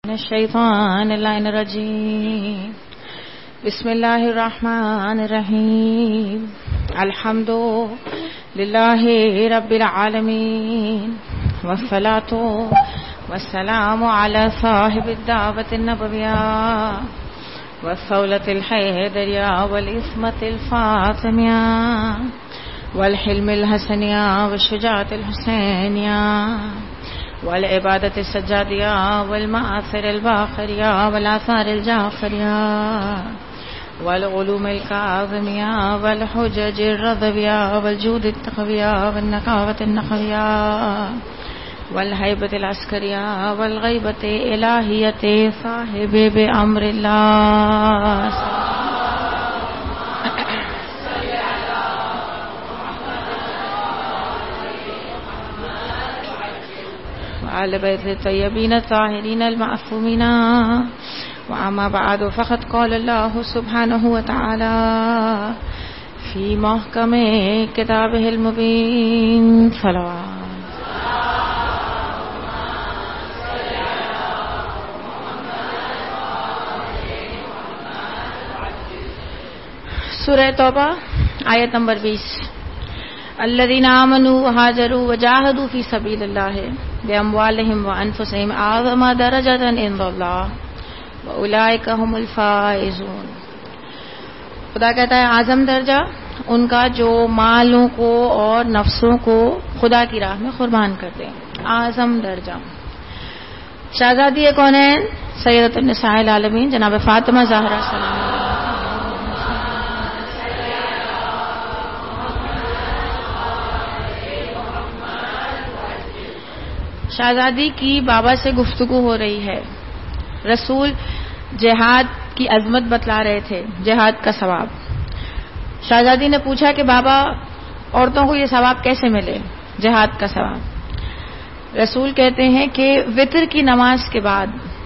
الشیطان اللعین الرجیم بسم اللہ الرحمن الرحیم الحمد للہ رب العالمین والصلاة والسلام علی صاحب الدعوة النبویہ والصولة الحیدریہ والعصمة الفاطمیہ والحلم الحسنیہ والشجاعة الحسینیہ والعبادة السجادية والمآثر الباخرية والآثار الجعفرية والعلوم الكاظمية والحجج الرضوية والجود التقوية والنقاوة النقوية والهيبة العسكرية والغيبة الإلهية صاحب بأمر الله وعلى بيت الطيبين الطاهرين المعصومين وأما بعد فقد قال الله سبحانه وتعالى في محكم كتابه المبين صلوات سورہ توبہ آیت نمبر 20 الذين آمنوا وهاجروا وجاهدوا في سبيل الله بأموالهم وأنفسهم أعظم درجة عند الله وأولئك هم الفائزون. خدا کہتا ہے اعظم درجہ ان کا جو مالوں کو اور نفسوں کو خدا کی راہ میں قربان کرتے ہیں. اعظم درجہ. شہزادی کونین سیدۃ النساء العالمین جناب فاطمہ زہرا سلام اللہ. شہزادی کی بابا سے گفتگو ہو رہی ہے. رسول جہاد کی عظمت بتلا رہے تھے، جہاد کا ثواب. شہزادی نے پوچھا کہ بابا عورتوں کو یہ ثواب کیسے ملے، جہاد کا ثواب. رسول کہتے ہیں کہ وتر کی نماز کے بعد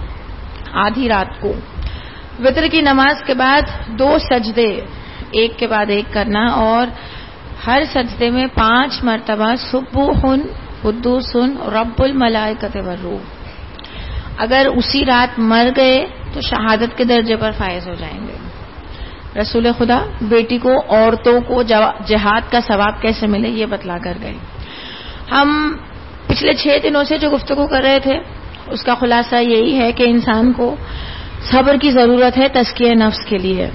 آدھی رات کو وتر کی نماز کے بعد 2 سجدے ایک کے بعد ایک کرنا اور ہر سجدے میں 5 مرتبہ سبوح قدوس رب الملائکۃ والروح. اگر اسی رات مر گئے تو شہادت کے درجے پر فائز ہو جائیں گے. رسول خدا بیٹی کو، عورتوں کو جہاد کا ثواب کیسے ملے یہ بتلا کر گئے. ہم پچھلے 6 دنوں سے جو گفتگو کر رہے تھے اس کا خلاصہ یہی ہے کہ انسان کو صبر کی ضرورت ہے تزکیہ نفس کے لیے،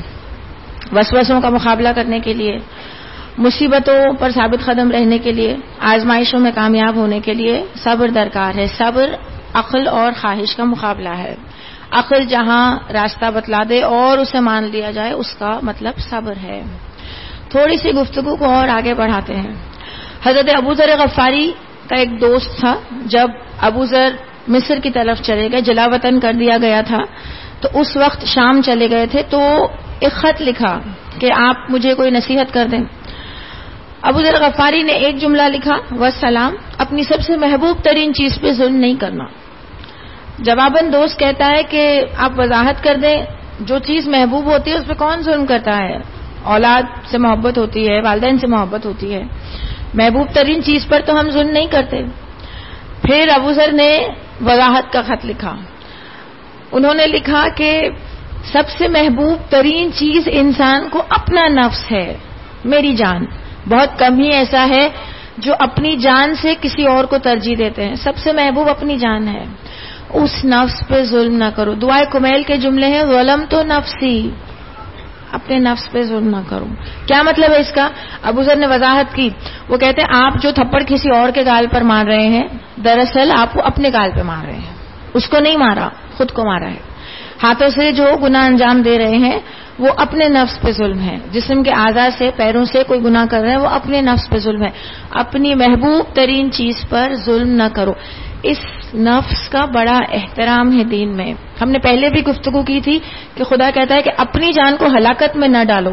وسوسوں کا مقابلہ کرنے کے لیے، مصیبتوں پر ثابت قدم رہنے کے لیے، آزمائشوں میں کامیاب ہونے کے لیے صبر درکار ہے. صبر عقل اور خواہش کا مقابلہ ہے. عقل جہاں راستہ بتلا دے اور اسے مان لیا جائے اس کا مطلب صبر ہے. تھوڑی سی گفتگو کو اور آگے بڑھاتے ہیں. حضرت ابو ذر غفاری کا ایک دوست تھا. جب ابو ذر مصر کی طرف چلے گئے، جلا وطن کر دیا گیا تھا، تو اس وقت شام چلے گئے تھے، تو ایک خط لکھا کہ آپ مجھے کوئی نصیحت کر دیں. ابو ذر غفاری نے ایک جملہ لکھا، والسلام، اپنی سب سے محبوب ترین چیز پہ ظلم نہیں کرنا. جواباً دوست کہتا ہے کہ آپ وضاحت کر دیں جو چیز محبوب ہوتی ہے اس پہ کون ظلم کرتا ہے؟ اولاد سے محبت ہوتی ہے، والدین سے محبت ہوتی ہے، محبوب ترین چیز پر تو ہم ظلم نہیں کرتے. پھر ابو ذر نے وضاحت کا خط لکھا. انہوں نے لکھا کہ سب سے محبوب ترین چیز انسان کو اپنا نفس ہے، میری جان. بہت کم ہی ایسا ہے جو اپنی جان سے کسی اور کو ترجیح دیتے ہیں. سب سے محبوب اپنی جان ہے. اس نفس پہ ظلم نہ کرو. دعائے کمیل کے جملے ہیں، ظلم تو نفسی، اپنے نفس پہ ظلم نہ کرو. کیا مطلب ہے اس کا؟ ابو ذر نے وضاحت کی. وہ کہتے ہیں آپ جو تھپڑ کسی اور کے گال پر مار رہے ہیں دراصل آپ کو اپنے گال پہ مار رہے ہیں. اس کو نہیں مارا، خود کو مارا ہے. ہاتھوں سے جو گناہ انجام دے رہے ہیں وہ اپنے نفس پہ ظلم ہے. جسم کے اعضاء سے، پیروں سے کوئی گناہ کر رہے ہیں وہ اپنے نفس پہ ظلم ہے. اپنی محبوب ترین چیز پر ظلم نہ کرو. اس نفس کا بڑا احترام ہے دین میں. ہم نے پہلے بھی گفتگو کی تھی کہ خدا کہتا ہے کہ اپنی جان کو ہلاکت میں نہ ڈالو،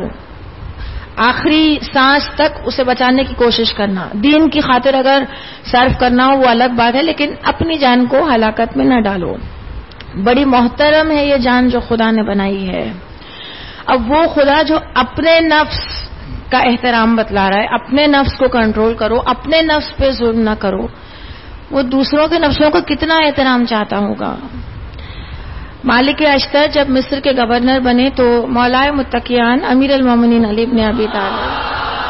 آخری سانس تک اسے بچانے کی کوشش کرنا. دین کی خاطر اگر صرف کرنا ہو وہ الگ بات ہے، لیکن اپنی جان کو ہلاکت میں نہ ڈالو. بڑی محترم ہے یہ جان جو خدا نے بنائی ہے. اب وہ خدا جو اپنے نفس کا احترام بتلا رہا ہے، اپنے نفس کو کنٹرول کرو، اپنے نفس پہ ظلم نہ کرو، وہ دوسروں کے نفسوں کو کتنا احترام چاہتا ہوگا. مالک اشتر جب مصر کے گورنر بنے تو مولائے متقیان امیر المومنین علی بن ابی طالب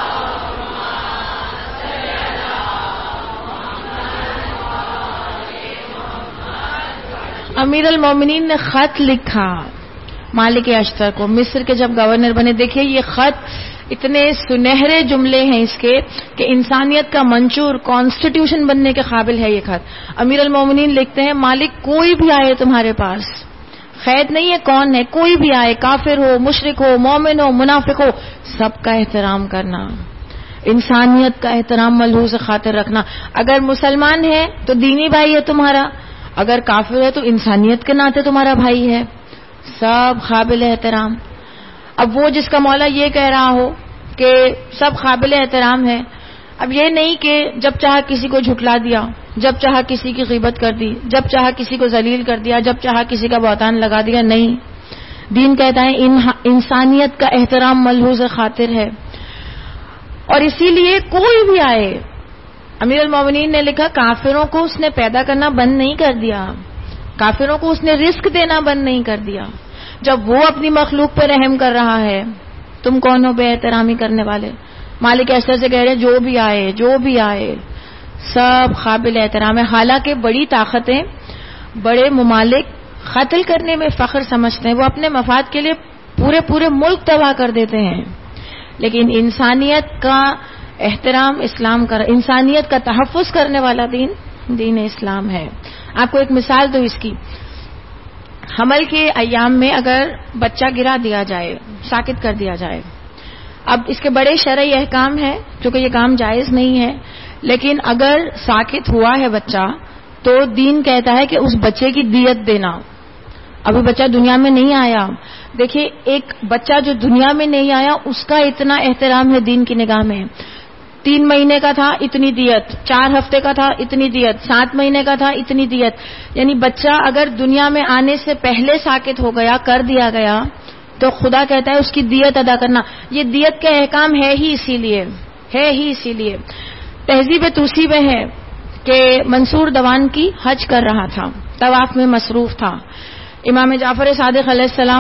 امیر المومنین نے خط لکھا مالک اشتر کو مصر کے جب گورنر بنے. دیکھیے یہ خط اتنے سنہرے جملے ہیں اس کے کہ انسانیت کا منشور کانسٹیٹیوشن بننے کے قابل ہے یہ خط. امیر المومنین لکھتے ہیں مالک کوئی بھی آئے تمہارے پاس، قید نہیں ہے کون ہے، کوئی بھی آئے، کافر ہو، مشرک ہو، مومن ہو، منافق ہو، سب کا احترام کرنا، انسانیت کا احترام ملحوظ خاطر رکھنا. اگر مسلمان ہے تو دینی بھائی ہے تمہارا، اگر کافر ہے تو انسانیت کے ناطے تمہارا بھائی ہے، سب قابل احترام. اب وہ جس کا مولا یہ کہہ رہا ہو کہ سب قابل احترام ہے، اب یہ نہیں کہ جب چاہا کسی کو جھٹلا دیا، جب چاہا کسی کی غیبت کر دی، جب چاہا کسی کو ذلیل کر دیا، جب چاہا کسی کا بہتان لگا دیا. نہیں، دین کہتا ہے انسانیت کا احترام ملحوظ خاطر ہے. اور اسی لیے کوئی بھی آئے، امیر المومنین نے لکھا کافروں کو اس نے پیدا کرنا بند نہیں کر دیا، کافروں کو اس نے رزق دینا بند نہیں کر دیا. جب وہ اپنی مخلوق پر رحم کر رہا ہے، تم کون ہو بے احترامی کرنے والے؟ مالک اشتر سے کہہ رہے جو بھی آئے سب قابل احترام ہے. حالانکہ بڑی طاقتیں، بڑے ممالک قتل کرنے میں فخر سمجھتے ہیں، وہ اپنے مفاد کے لیے پورے ملک تباہ کر دیتے ہیں، لیکن انسانیت کا احترام اسلام کا، انسانیت کا تحفظ کرنے والا دین اسلام ہے. آپ کو ایک مثال دو اس کی. حمل کے ایام میں اگر بچہ گرا دیا جائے، ساکت کر دیا جائے، اب اس کے بڑے شرعی احکام ہیں کیونکہ یہ کام جائز نہیں ہے، لیکن اگر ساکت ہوا ہے بچہ تو دین کہتا ہے کہ اس بچے کی دیت دینا. ابھی بچہ دنیا میں نہیں آیا، دیکھیے ایک بچہ جو دنیا میں نہیں آیا اس کا اتنا احترام ہے دین کی نگاہ میں. 3 مہینے کا تھا اتنی دیت، 4 ہفتے کا تھا اتنی دیت، 7 مہینے کا تھا اتنی دیت. یعنی بچہ اگر دنیا میں آنے سے پہلے ساکت ہو گیا، کر دیا گیا، تو خدا کہتا ہے اس کی دیت ادا کرنا. یہ دیت کا احکام ہے ہی اسی لیے. تہذیب توسی میں ہے کہ منصور دوان کی حج کر رہا تھا، طواف میں مصروف تھا. امام جعفر صادق علیہ السلام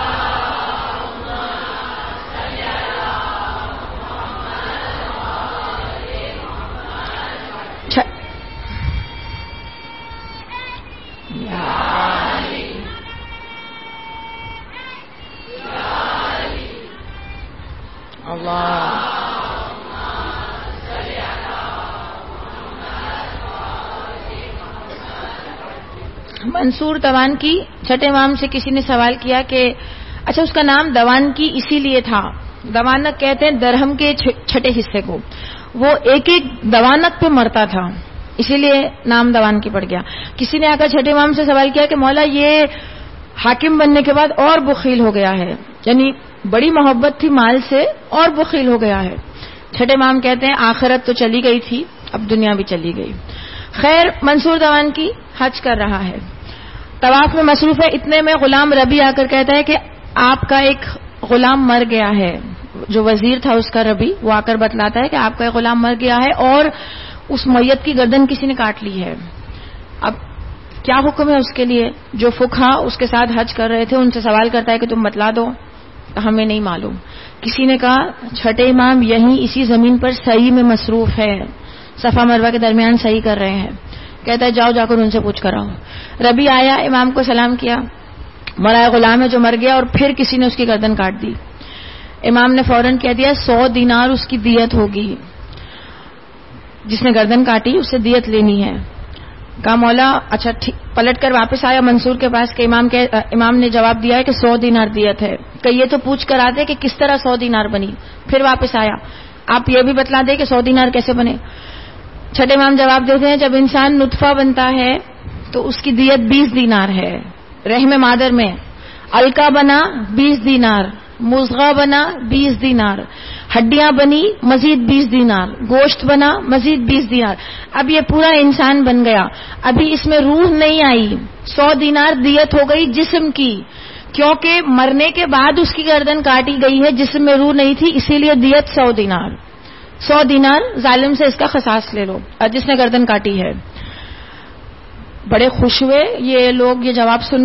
منصور دوان کی چھٹے امام سے کسی نے سوال کیا کہ اچھا اس کا نام دوان کی اسی لیے تھا، دوانک کہتے ہیں درہم کے چھٹے حصے کو، وہ ایک دوانک پہ مرتا تھا اسی لیے نام دوان کی پڑ گیا. کسی نے آ کر چھٹے امام سے سوال کیا کہ مولا یہ حاکم بننے کے بعد اور بخیل ہو گیا ہے، یعنی بڑی محبت تھی مال سے اور بخیل ہو گیا ہے. چھٹے امام کہتے ہیں آخرت تو چلی گئی تھی، اب دنیا بھی چلی گئی. خیر منصور دوان کی حج کر رہا ہے، طواف میں مصروف ہے. اتنے میں غلام ربی آ کر کہتا ہے کہ آپ کا ایک غلام مر گیا ہے. جو وزیر تھا اس کا ربی، وہ آ کر بتلاتا ہے کہ آپ کا ایک غلام مر گیا ہے اور اس میت کی گردن کسی نے کاٹ لی ہے. اب کیا حکم ہے اس کے لیے؟ جو فقہا اس کے ساتھ حج کر رہے تھے ان سے سوال کرتا ہے کہ تم بتلا دو. ہمیں نہیں معلوم. کسی نے کہا چھٹے امام یہیں اسی زمین پر صحیح میں مصروف ہے، صفا مروہ کے درمیان صحیح کر رہے ہیں. کہتا ہے جاؤ جا کر ان سے پوچھ کر آؤ. ربی آیا، امام کو سلام کیا، مرا غلام ہے جو مر گیا اور پھر کسی نے اس کی گردن کاٹ دی. امام نے فوراً کہہ دیا 100 دینار اس کی دیت ہوگی، جس نے گردن کاٹی اسے دیت لینی ہے. کہا مولا اچھا ٹھیک. پلٹ کر واپس آیا منصور کے پاس کہ امام نے جواب دیا ہے کہ 100 دینار دیت ہے. کہ یہ تو پوچھ کر آتے کہ کس طرح 100 دینار بنی. پھر واپس آیا، آپ یہ بھی بتلا دیں کہ 100 دینار کیسے بنے. چھٹے امام جواب دیتے ہیں جب انسان نطفہ بنتا ہے تو اس کی دیت 20 دینار ہے. رحم مادر میں علقہ بنا 20 دینار، مضغہ بنا 20 دینار، ہڈیاں بنی مزید 20 دینار، گوشت بنا مزید 20 دینار. اب یہ پورا انسان بن گیا، ابھی اس میں روح نہیں آئی. 100 دینار دیت ہو گئی جسم کی، کیونکہ مرنے کے بعد اس کی گردن کاٹی گئی ہے، جسم میں روح نہیں تھی، اسی لیے دیت 100 دینار. 100 دینار ظالم سے اس کا قصاص لے لو جس نے گردن کاٹی ہے. بڑے خوش ہوئے یہ لوگ یہ جواب سن کر.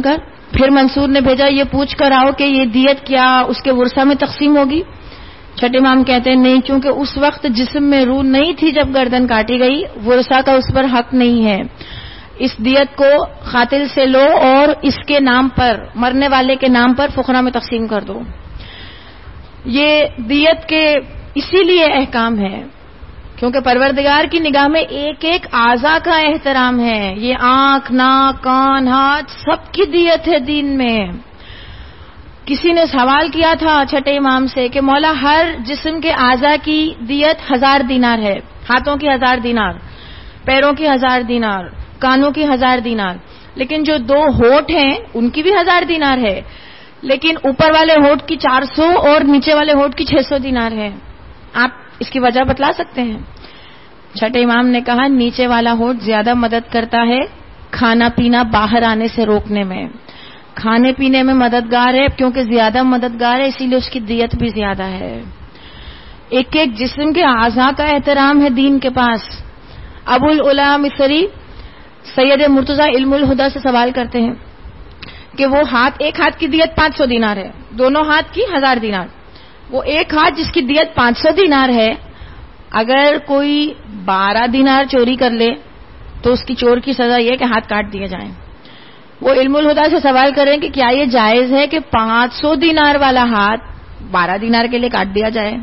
پھر منصور نے بھیجا یہ پوچھ کر آؤ کہ یہ دیت کیا اس کے ورثہ میں تقسیم ہوگی؟ چھٹے امام کہتے ہیں نہیں، چونکہ اس وقت جسم میں روح نہیں تھی جب گردن کاٹی گئی، ورثہ کا اس پر حق نہیں ہے، اس دیت کو قاتل سے لو اور اس کے نام پر، مرنے والے کے نام پر فقراء میں تقسیم کر دو۔ یہ دیت کے اسی لیے احکام ہے کیونکہ پروردگار کی نگاہ میں ایک ایک اعضاء کا احترام ہے، یہ آنکھ، ناک، کان، ہاتھ سب کی دیت ہے دین میں۔ کسی نے سوال کیا تھا چھٹے امام سے کہ مولا ہر جسم کے اعضاء کی دیت 1000 دینار ہے، ہاتھوں کی 1000 دینار، پیروں کی 1000 دینار، کانوں کی 1000 دینار، لیکن جو 2 ہونٹ ہیں ان کی بھی 1000 دینار ہے، لیکن اوپر والے ہونٹ کی 400 اور نیچے والے ہونٹ کی 600 دینار ہے۔ آپ اس کی وجہ بتلا سکتے ہیں؟ چھٹے امام نے کہا نیچے والا ہونٹ زیادہ مدد کرتا ہے کھانا پینا باہر آنے سے روکنے میں، کھانے پینے میں مددگار ہے کیونکہ زیادہ مددگار ہے، اسی لیے اس کی دیت بھی زیادہ ہے۔ ایک ایک جسم کے اعضاء کا احترام ہے دین کے پاس۔ ابو العلا مصری سید مرتضی علم الہدا سے سوال کرتے ہیں کہ وہ ایک ہاتھ کی دیت 500 دینار ہے، دونوں ہاتھ کی 1000 دینار، وہ ایک ہاتھ جس کی دیت 500 دینار ہے، اگر کوئی 12 دینار چوری کر لے تو اس کی چور کی سزا یہ کہ ہاتھ کاٹ دیے جائیں۔ وہ علم الہدا سے سوال کریں کہ کیا یہ جائز ہے کہ 500 دینار والا ہاتھ 12 دینار کے لیے کاٹ دیا جائے؟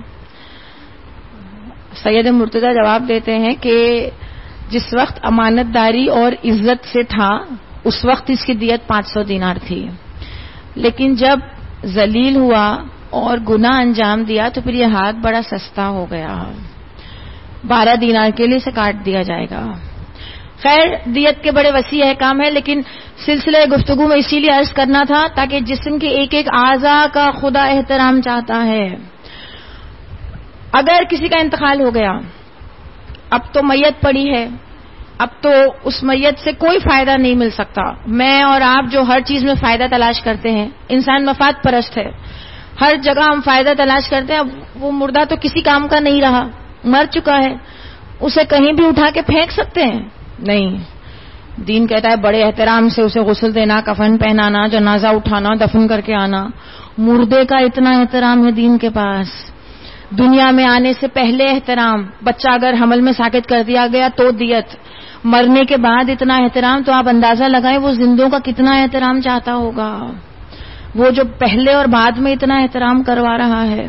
سید مرتضی جواب دیتے ہیں کہ جس وقت امانت داری اور عزت سے تھا اس وقت اس کی دیت 500 دینار تھی، لیکن جب ذلیل ہوا اور گناہ انجام دیا تو پھر یہ ہاتھ بڑا سستا ہو گیا، 12 دینار کے لیے اسے کاٹ دیا جائے گا۔ خیر دیت کے بڑے وسیع احکام ہے، لیکن سلسلہ گفتگو میں اسی لیے عرض کرنا تھا تاکہ جسم کے ایک ایک اعضاء کا خدا احترام چاہتا ہے۔ اگر کسی کا انتقال ہو گیا، اب تو میت پڑی ہے، اب تو اس میت سے کوئی فائدہ نہیں مل سکتا۔ میں اور آپ جو ہر چیز میں فائدہ تلاش کرتے ہیں، انسان مفاد پرست ہے، ہر جگہ ہم فائدہ تلاش کرتے ہیں، اب وہ مردہ تو کسی کام کا نہیں رہا، مر چکا ہے، اسے کہیں بھی اٹھا کے پھینک سکتے ہیں؟ نہیں، دین کہتا ہے بڑے احترام سے اسے غسل دینا، کفن پہنانا، جنازہ اٹھانا، دفن کر کے آنا۔ مردے کا اتنا احترام ہے دین کے پاس۔ دنیا میں آنے سے پہلے احترام، بچہ اگر حمل میں ساقط کر دیا گیا تو دیت، مرنے کے بعد اتنا احترام، تو آپ اندازہ لگائیں وہ زندوں کا کتنا احترام چاہتا ہوگا، وہ جو پہلے اور بعد میں اتنا احترام کروا رہا ہے۔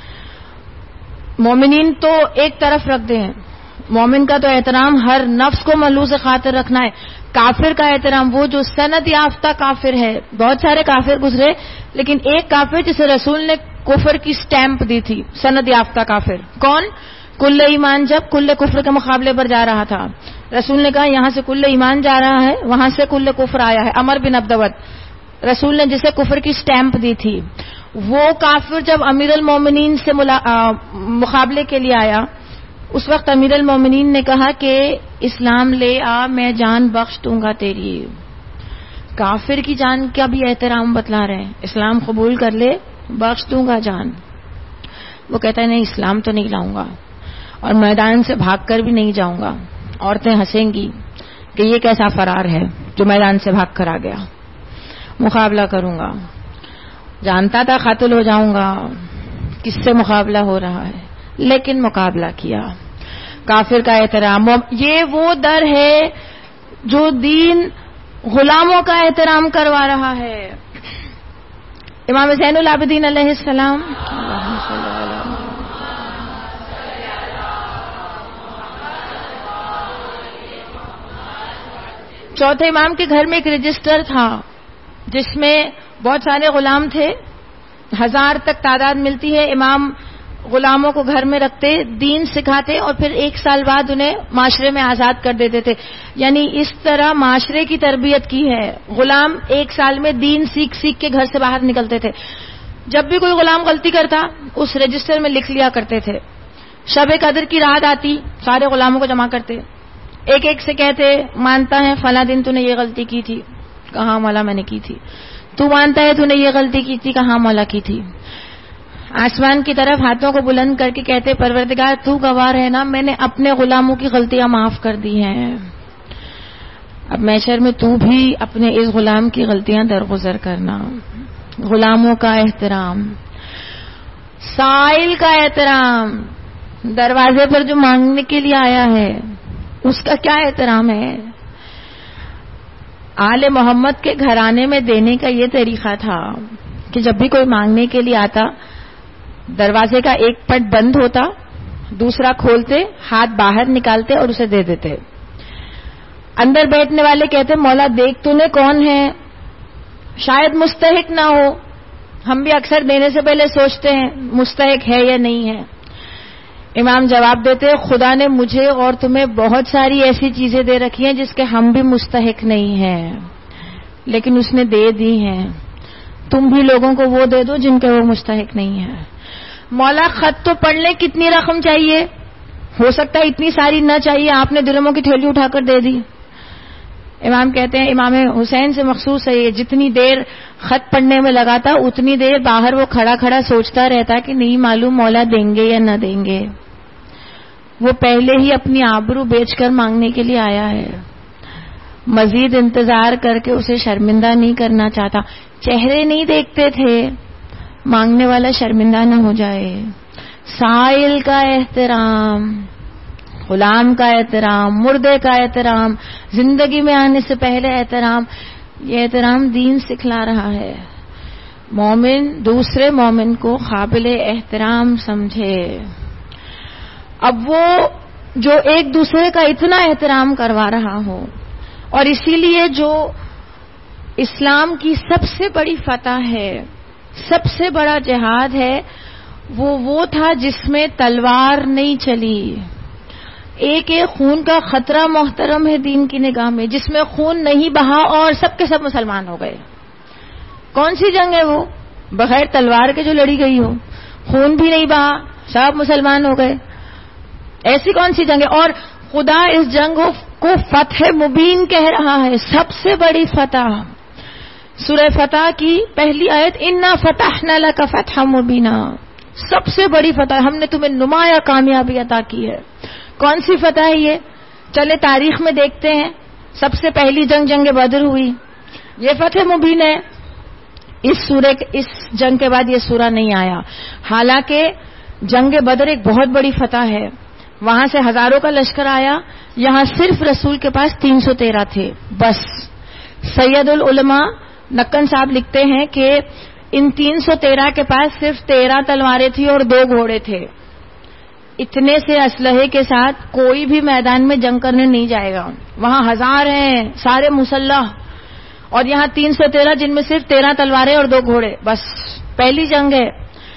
مومنین تو ایک طرف رکھ دیں، مومن کا تو احترام ہر نفس کو ملوث خاطر رکھنا ہے۔ کافر کا احترام وہ جو سند یافتہ کافر ہے، بہت سارے کافر گزرے لیکن ایک کافر جسے رسول نے کفر کی سٹیمپ دی تھی، سند یافتہ کافر کون؟ کل ایمان جب کل کفر کے مقابلے پر جا رہا تھا، رسول نے کہا یہاں سے کل ایمان جا رہا ہے، وہاں سے کل کفر آیا ہے، عمر بن عبدود، رسول نے جسے کفر کی سٹیمپ دی تھی، وہ کافر جب امیر المومنین سے مقابلے کے لیے آیا، اس وقت امیر المومنین نے کہا کہ اسلام لے آ، میں جان بخش دوں گا تیری۔ کافر کی جان کا بھی احترام بتلا رہے ہیں، اسلام قبول کر لے بخش دوں گا جان۔ وہ کہتا ہے نہیں، اسلام تو نہیں لاؤں گا اور میدان سے بھاگ کر بھی نہیں جاؤں گا، عورتیں ہنسیں گی کہ یہ کیسا فرار ہے جو میدان سے بھاگ کر آ گیا، مقابلہ کروں گا، جانتا تھا قاتل ہو جاؤں گا، کس سے مقابلہ ہو رہا ہے، لیکن مقابلہ کیا۔ کافر کا احترام، یہ وہ در ہے جو دین غلاموں کا احترام کروا رہا ہے۔ امام زین العابدین علیہ السلام چوتھے امام کے گھر میں ایک رجسٹر تھا جس میں بہت سارے غلام تھے، 1000 تک تعداد ملتی ہے۔ امام غلاموں کو گھر میں رکھتے، دین سکھاتے اور پھر 1 سال بعد انہیں معاشرے میں آزاد کر دیتے تھے، یعنی اس طرح معاشرے کی تربیت کی ہے۔ غلام 1 سال میں دین سیکھ سیکھ کے گھر سے باہر نکلتے تھے۔ جب بھی کوئی غلام غلطی کرتا اس رجسٹر میں لکھ لیا کرتے تھے۔ شب قدر کی رات آتی، سارے غلاموں کو جمع کرتے، ایک ایک سے کہتے مانتا ہے فلاں دن تو نے یہ غلطی کی تھی؟ کہاں مولا میں نے کی تھی۔ تو مانتا ہے تو نے یہ غلطی کی تھی؟ کہاں مولا کی تھی۔ آسمان کی طرف ہاتھوں کو بلند کر کے کہتے پروردگار تو گواہ ہے نا، میں نے اپنے غلاموں کی غلطیاں معاف کر دی ہیں۔ اب محشر میں تو بھی اپنے اس غلام کی غلطیاں درگزر کرنا. غلاموں کا احترام، سائل کا احترام، دروازے پر جو مانگنے کے لیے آیا ہے اس کا کیا احترام ہے. آل محمد کے گھرانے میں دینے کا یہ طریقہ تھا کہ جب بھی کوئی مانگنے کے لیے آتا دروازے کا ایک پٹ بند ہوتا، دوسرا کھولتے، ہاتھ باہر نکالتے اور اسے دے دیتے. اندر بیٹھنے والے کہتے مولا دیکھ تو نے کون ہے، شاید مستحق نہ ہو. ہم بھی اکثر دینے سے پہلے سوچتے ہیں مستحق ہے یا نہیں ہے. امام جواب دیتے خدا نے مجھے اور تمہیں بہت ساری ایسی چیزیں دے رکھی ہیں جس کے ہم بھی مستحق نہیں ہیں، لیکن اس نے دے دی ہیں. تم بھی لوگوں کو وہ دے دو جن کے وہ مستحق نہیں ہیں. مولا خط تو پڑھ لیں کتنی رقم چاہیے، ہو سکتا ہے اتنی ساری نہ چاہیے، آپ نے درہموں کی تھیلی اٹھا کر دے دی. امام کہتے ہیں امام حسین سے مخصوص ہے یہ، جتنی دیر خط پڑھنے میں لگاتا اتنی دیر باہر وہ کھڑا کھڑا سوچتا رہتا کہ نہیں معلوم مولا دیں گے یا نہ دیں گے. وہ پہلے ہی اپنی آبرو بیچ کر مانگنے کے لیے آیا ہے، مزید انتظار کر کے اسے شرمندہ نہیں کرنا چاہتا. چہرے نہیں دیکھتے تھے مانگنے والا شرمندہ نہ ہو جائے. سائل کا احترام، غلام کا احترام، مردے کا احترام، زندگی میں آنے سے پہلے احترام، یہ احترام دین سکھلا رہا ہے. مومن دوسرے مومن کو قابل احترام سمجھے. اب وہ جو ایک دوسرے کا اتنا احترام کروا رہا ہو، اور اسی لیے جو اسلام کی سب سے بڑی فتح ہے، سب سے بڑا جہاد ہے، وہ تھا جس میں تلوار نہیں چلی. ایک ایک خون کا خطرہ محترم ہے دین کی نگاہ میں، جس میں خون نہیں بہا اور سب کے سب مسلمان ہو گئے. کون سی جنگ ہے وہ بغیر تلوار کے جو لڑی گئی ہو، خون بھی نہیں بہا، سب مسلمان ہو گئے؟ ایسی کون سی جنگ ہے؟ اور خدا اس جنگ کو فتح مبین کہہ رہا ہے، سب سے بڑی فتح. سورہ فتح کی پہلی آیت انا فتحنا لک فتحا مبینا، سب سے بڑی فتح، ہم نے تمہیں نمایاں کامیابی عطا کی ہے. کون سی فتح ہے یہ؟ چلے تاریخ میں دیکھتے ہیں. سب سے پہلی جنگ بدر ہوئی، یہ فتح مبین ہے. اس جنگ کے بعد یہ سورہ نہیں آیا، حالانکہ جنگ بدر ایک بہت بڑی فتح ہے. وہاں سے ہزاروں کا لشکر آیا، یہاں صرف رسول کے پاس 313 تھے بس. سید العلماء نکن صاحب لکھتے ہیں کہ ان 313 کے پاس صرف 13 تلواریں تھیں اور 2 گھوڑے تھے. اتنے سے اسلحے کے ساتھ کوئی بھی میدان میں جنگ کرنے نہیں جائے گا. وہاں ہزار ہیں سارے مسلح، اور یہاں 313 جن میں صرف 13 تلواریں اور 2 گھوڑے، بس پہلی جنگ ہے.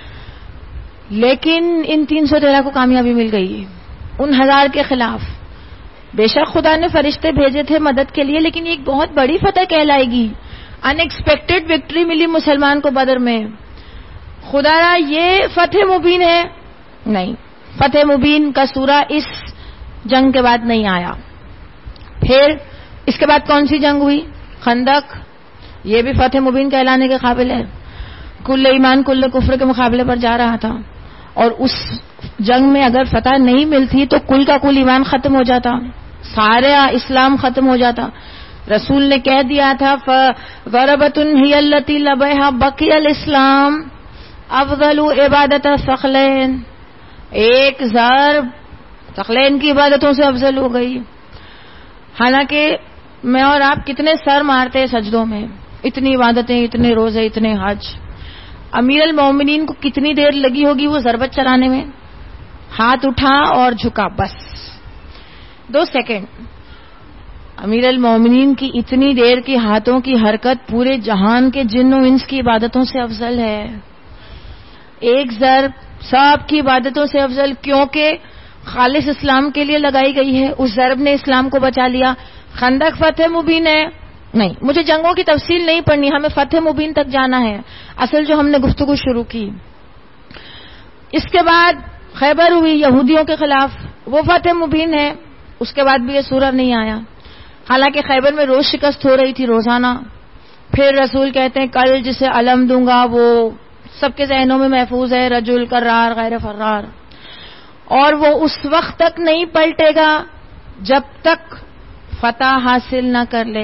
لیکن ان 313 کو کامیابی مل گئی ان 1000 کے خلاف. بے شک خدا نے فرشتے بھیجے تھے مدد کے لیے، لیکن یہ ایک بہت بڑی فتح کہلائے گی. ان ایکسپیکٹڈ وکٹری ملی مسلمان کو بدر میں. خدا را یہ فتح مبین ہے؟ نہیں، فتح مبین کا سورہ اس جنگ کے بعد نہیں آیا. پھر اس کے بعد کون سی جنگ ہوئی؟ خندق. یہ بھی فتح مبین کہلانے کے قابل ہے. کل ایمان کل کفر کے مقابلے پر جا رہا تھا، اور اس جنگ میں اگر فتح نہیں ملتی تو کل کا کل ایمان ختم ہو جاتا، سارا اسلام ختم ہو جاتا. رسول نے کہہ دیا تھا فَضَرَبَةٌ هِيَ الَّتِي لَبَيْهَا بَقِيَ الْإِسْلَامُ أَفْضَلُ عِبَادَةَ الثَّقْلَيْنِ. ایک ضرب ثقلین کی عبادتوں سے افضل ہو گئی. حالانکہ میں اور آپ کتنے سر مارتے ہیں سجدوں میں، اتنی عبادتیں، اتنے روزے، اتنے حج. امیر المومنین کو کتنی دیر لگی ہوگی وہ ضربت چلانے میں؟ ہاتھ اٹھا اور جھکا، بس 2 سیکنڈ. امیر المومنین کی اتنی دیر کی ہاتھوں کی حرکت پورے جہان کے جن و انس کی عبادتوں سے افضل ہے. ایک ضرب سب کی عبادتوں سے افضل، کیونکہ خالص اسلام کے لیے لگائی گئی ہے. اس ضرب نے اسلام کو بچا لیا. خندق فتح مبین ہے؟ نہیں. مجھے جنگوں کی تفصیل نہیں پڑھنی، ہمیں فتح مبین تک جانا ہے. اصل جو ہم نے گفتگو شروع کی، اس کے بعد خیبر ہوئی یہودیوں کے خلاف، وہ فتح مبین ہے. اس کے بعد بھی یہ سورہ نہیں آیا، حالانکہ خیبر میں روز شکست ہو رہی تھی روزانہ. پھر رسول کہتے ہیں کل جسے علم دوں گا وہ سب کے ذہنوں میں محفوظ ہے، رجل کرار غیر فرار، اور وہ اس وقت تک نہیں پلٹے گا جب تک فتح حاصل نہ کر لے.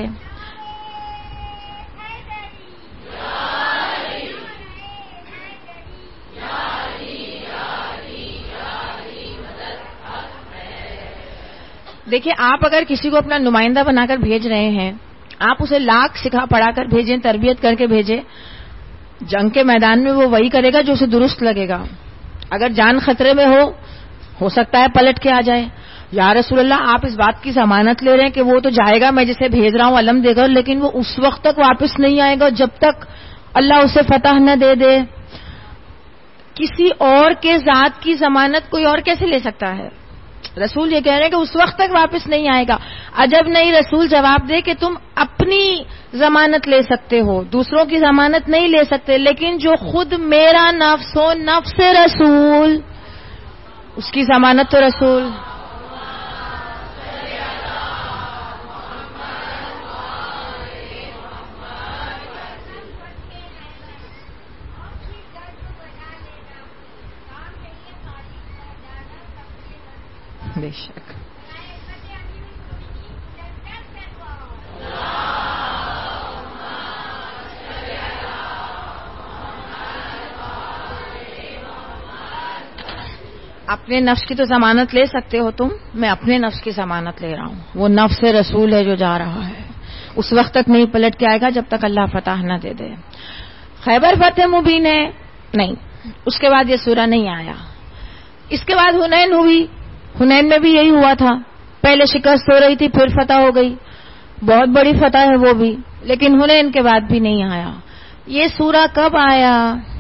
دیکھیے، آپ اگر کسی کو اپنا نمائندہ بنا کر بھیج رہے ہیں، آپ اسے لاکھ سکھا پڑھا کر بھیجیں، تربیت کر کے بھیجیں، جنگ کے میدان میں وہ وہی کرے گا جو اسے درست لگے گا. اگر جان خطرے میں ہو سکتا ہے پلٹ کے آ جائے. یا رسول اللہ، آپ اس بات کی ضمانت لے رہے ہیں کہ وہ تو جائے گا، میں جسے بھیج رہا ہوں علم دے کر، لیکن وہ اس وقت تک واپس نہیں آئے گا جب تک اللہ اسے فتح نہ دے دے. کسی اور کے ذات کی ضمانت کوئی اور کیسے لے سکتا ہے؟ رسول یہ کہہ رہے ہیں کہ اس وقت تک واپس نہیں آئے گا. عجب نہیں رسول جواب دے کہ تم اپنی ضمانت لے سکتے ہو، دوسروں کی ضمانت نہیں لے سکتے، لیکن جو خود میرا نفس ہو، نفس رسول، اس کی ضمانت تو رسول. بے شک. اپنے نفس کی تو ضمانت لے سکتے ہو تم، میں اپنے نفس کی ضمانت لے رہا ہوں. وہ نفس رسول ہے جو جا رہا ہے، اس وقت تک نہیں پلٹ کے آئے گا جب تک اللہ فتح نہ دے دے. خیبر فتح مبین ہے نہیں، اس کے بعد یہ سورہ نہیں آیا. اس کے بعد حنین ہوئی، حنین میں بھی یہی ہوا تھا. پہلے شکست ہو رہی تھی، پھر فتح ہو گئی، بہت بڑی فتح ہے وہ بھی، لیکن حنین کے بعد بھی نہیں آیا. یہ سورہ کب آیا؟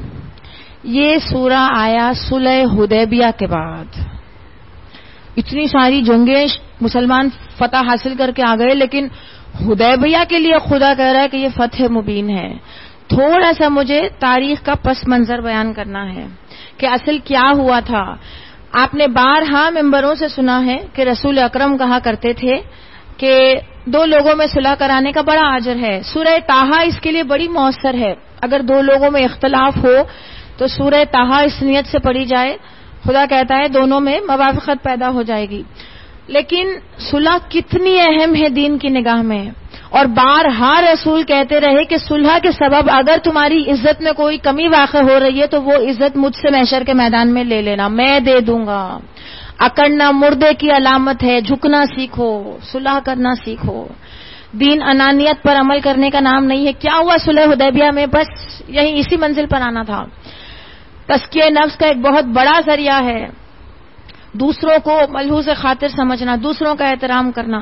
یہ سورہ آیا صلح حدیبیہ کے بعد. اتنی ساری جنگیں مسلمان فتح حاصل کر کے آ گئے، لیکن حدیبیہ کے لیے خدا کہہ رہا ہے کہ یہ فتح مبین ہے. تھوڑا سا مجھے تاریخ کا پس منظر بیان کرنا ہے کہ اصل کیا ہوا تھا. آپ نے بارہا ممبروں سے سنا ہے کہ رسول اکرم کہا کرتے تھے کہ دو لوگوں میں صلح کرانے کا بڑا اجر ہے. سورہ طٰہٰ اس کے لیے بڑی مؤثر ہے. اگر دو لوگوں میں اختلاف ہو تو سورہ طٰہٰ اس نیت سے پڑھی جائے، خدا کہتا ہے دونوں میں موافقت پیدا ہو جائے گی. لیکن صلح کتنی اہم ہے دین کی نگاہ میں، اور بارہا رسول کہتے رہے کہ صلح کے سبب اگر تمہاری عزت میں کوئی کمی واقع ہو رہی ہے تو وہ عزت مجھ سے محشر کے میدان میں لے لینا، میں دے دوں گا. اکڑنا مردے کی علامت ہے، جھکنا سیکھو، صلح کرنا سیکھو. دین انانیت پر عمل کرنے کا نام نہیں ہے. کیا ہوا صلح حدیبیہ میں؟ بس یہی اسی منزل پر آنا تھا. تزکیہ نفس کا ایک بہت بڑا ذریعہ ہے، دوسروں کو ملحوظ خاطر سمجھنا، دوسروں کا احترام کرنا.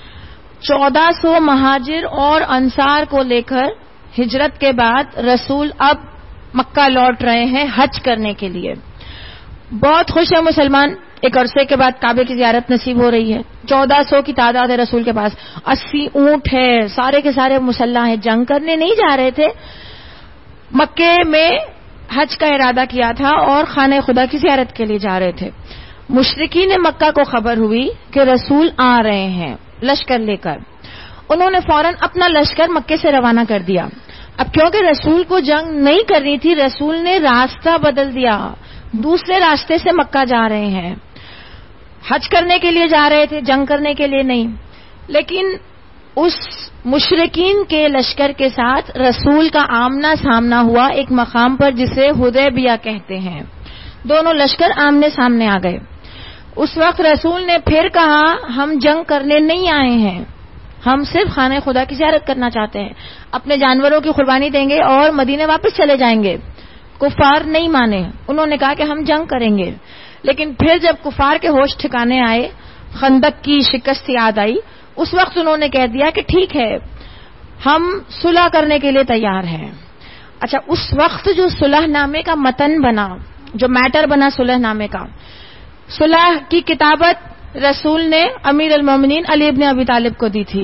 1400 مہاجر اور انصار کو لے کر ہجرت کے بعد رسول اب مکہ لوٹ رہے ہیں حج کرنے کے لیے. بہت خوش ہے مسلمان، ایک عرصے کے بعد کعبے کی زیارت نصیب ہو رہی ہے. 1400 کی تعداد ہے رسول کے پاس، 80 اونٹ ہے، سارے کے سارے مسلح ہیں. جنگ کرنے نہیں جا رہے تھے، مکے میں حج کا ارادہ کیا تھا اور خانہ خدا کی زیارت کے لیے جا رہے تھے. مشرکین مکہ کو خبر ہوئی کہ رسول آ رہے ہیں لشکر لے کر. انہوں نے فوراً اپنا لشکر مکے سے روانہ کر دیا. اب کیونکہ رسول کو جنگ نہیں کرنی تھی، رسول نے راستہ بدل دیا، دوسرے راستے سے مکہ جا رہے ہیں. حج کرنے کے لیے جا رہے تھے، جنگ کرنے کے لیے نہیں. لیکن اس مشرکین کے لشکر کے ساتھ رسول کا آمنا سامنا ہوا ایک مقام پر جسے حدیبیہ کہتے ہیں. دونوں لشکر آمنے سامنے آ گئے. اس وقت رسول نے پھر کہا ہم جنگ کرنے نہیں آئے ہیں، ہم صرف خانہ خدا کی زیارت کرنا چاہتے ہیں، اپنے جانوروں کی قربانی دیں گے اور مدینے واپس چلے جائیں گے. کفار نہیں مانے، انہوں نے کہا کہ ہم جنگ کریں گے. لیکن پھر جب کفار کے ہوش ٹھکانے آئے، خندق کی شکست یاد آئی، اس وقت انہوں نے کہہ دیا کہ ٹھیک ہے ہم صلح کرنے کے لیے تیار ہیں. اچھا، اس وقت جو صلح نامے کا متن بنا، جو میٹر بنا صلح نامے کا، صلح کی کتابت رسول نے امیر المومنین علی ابن ابی طالب کو دی تھی.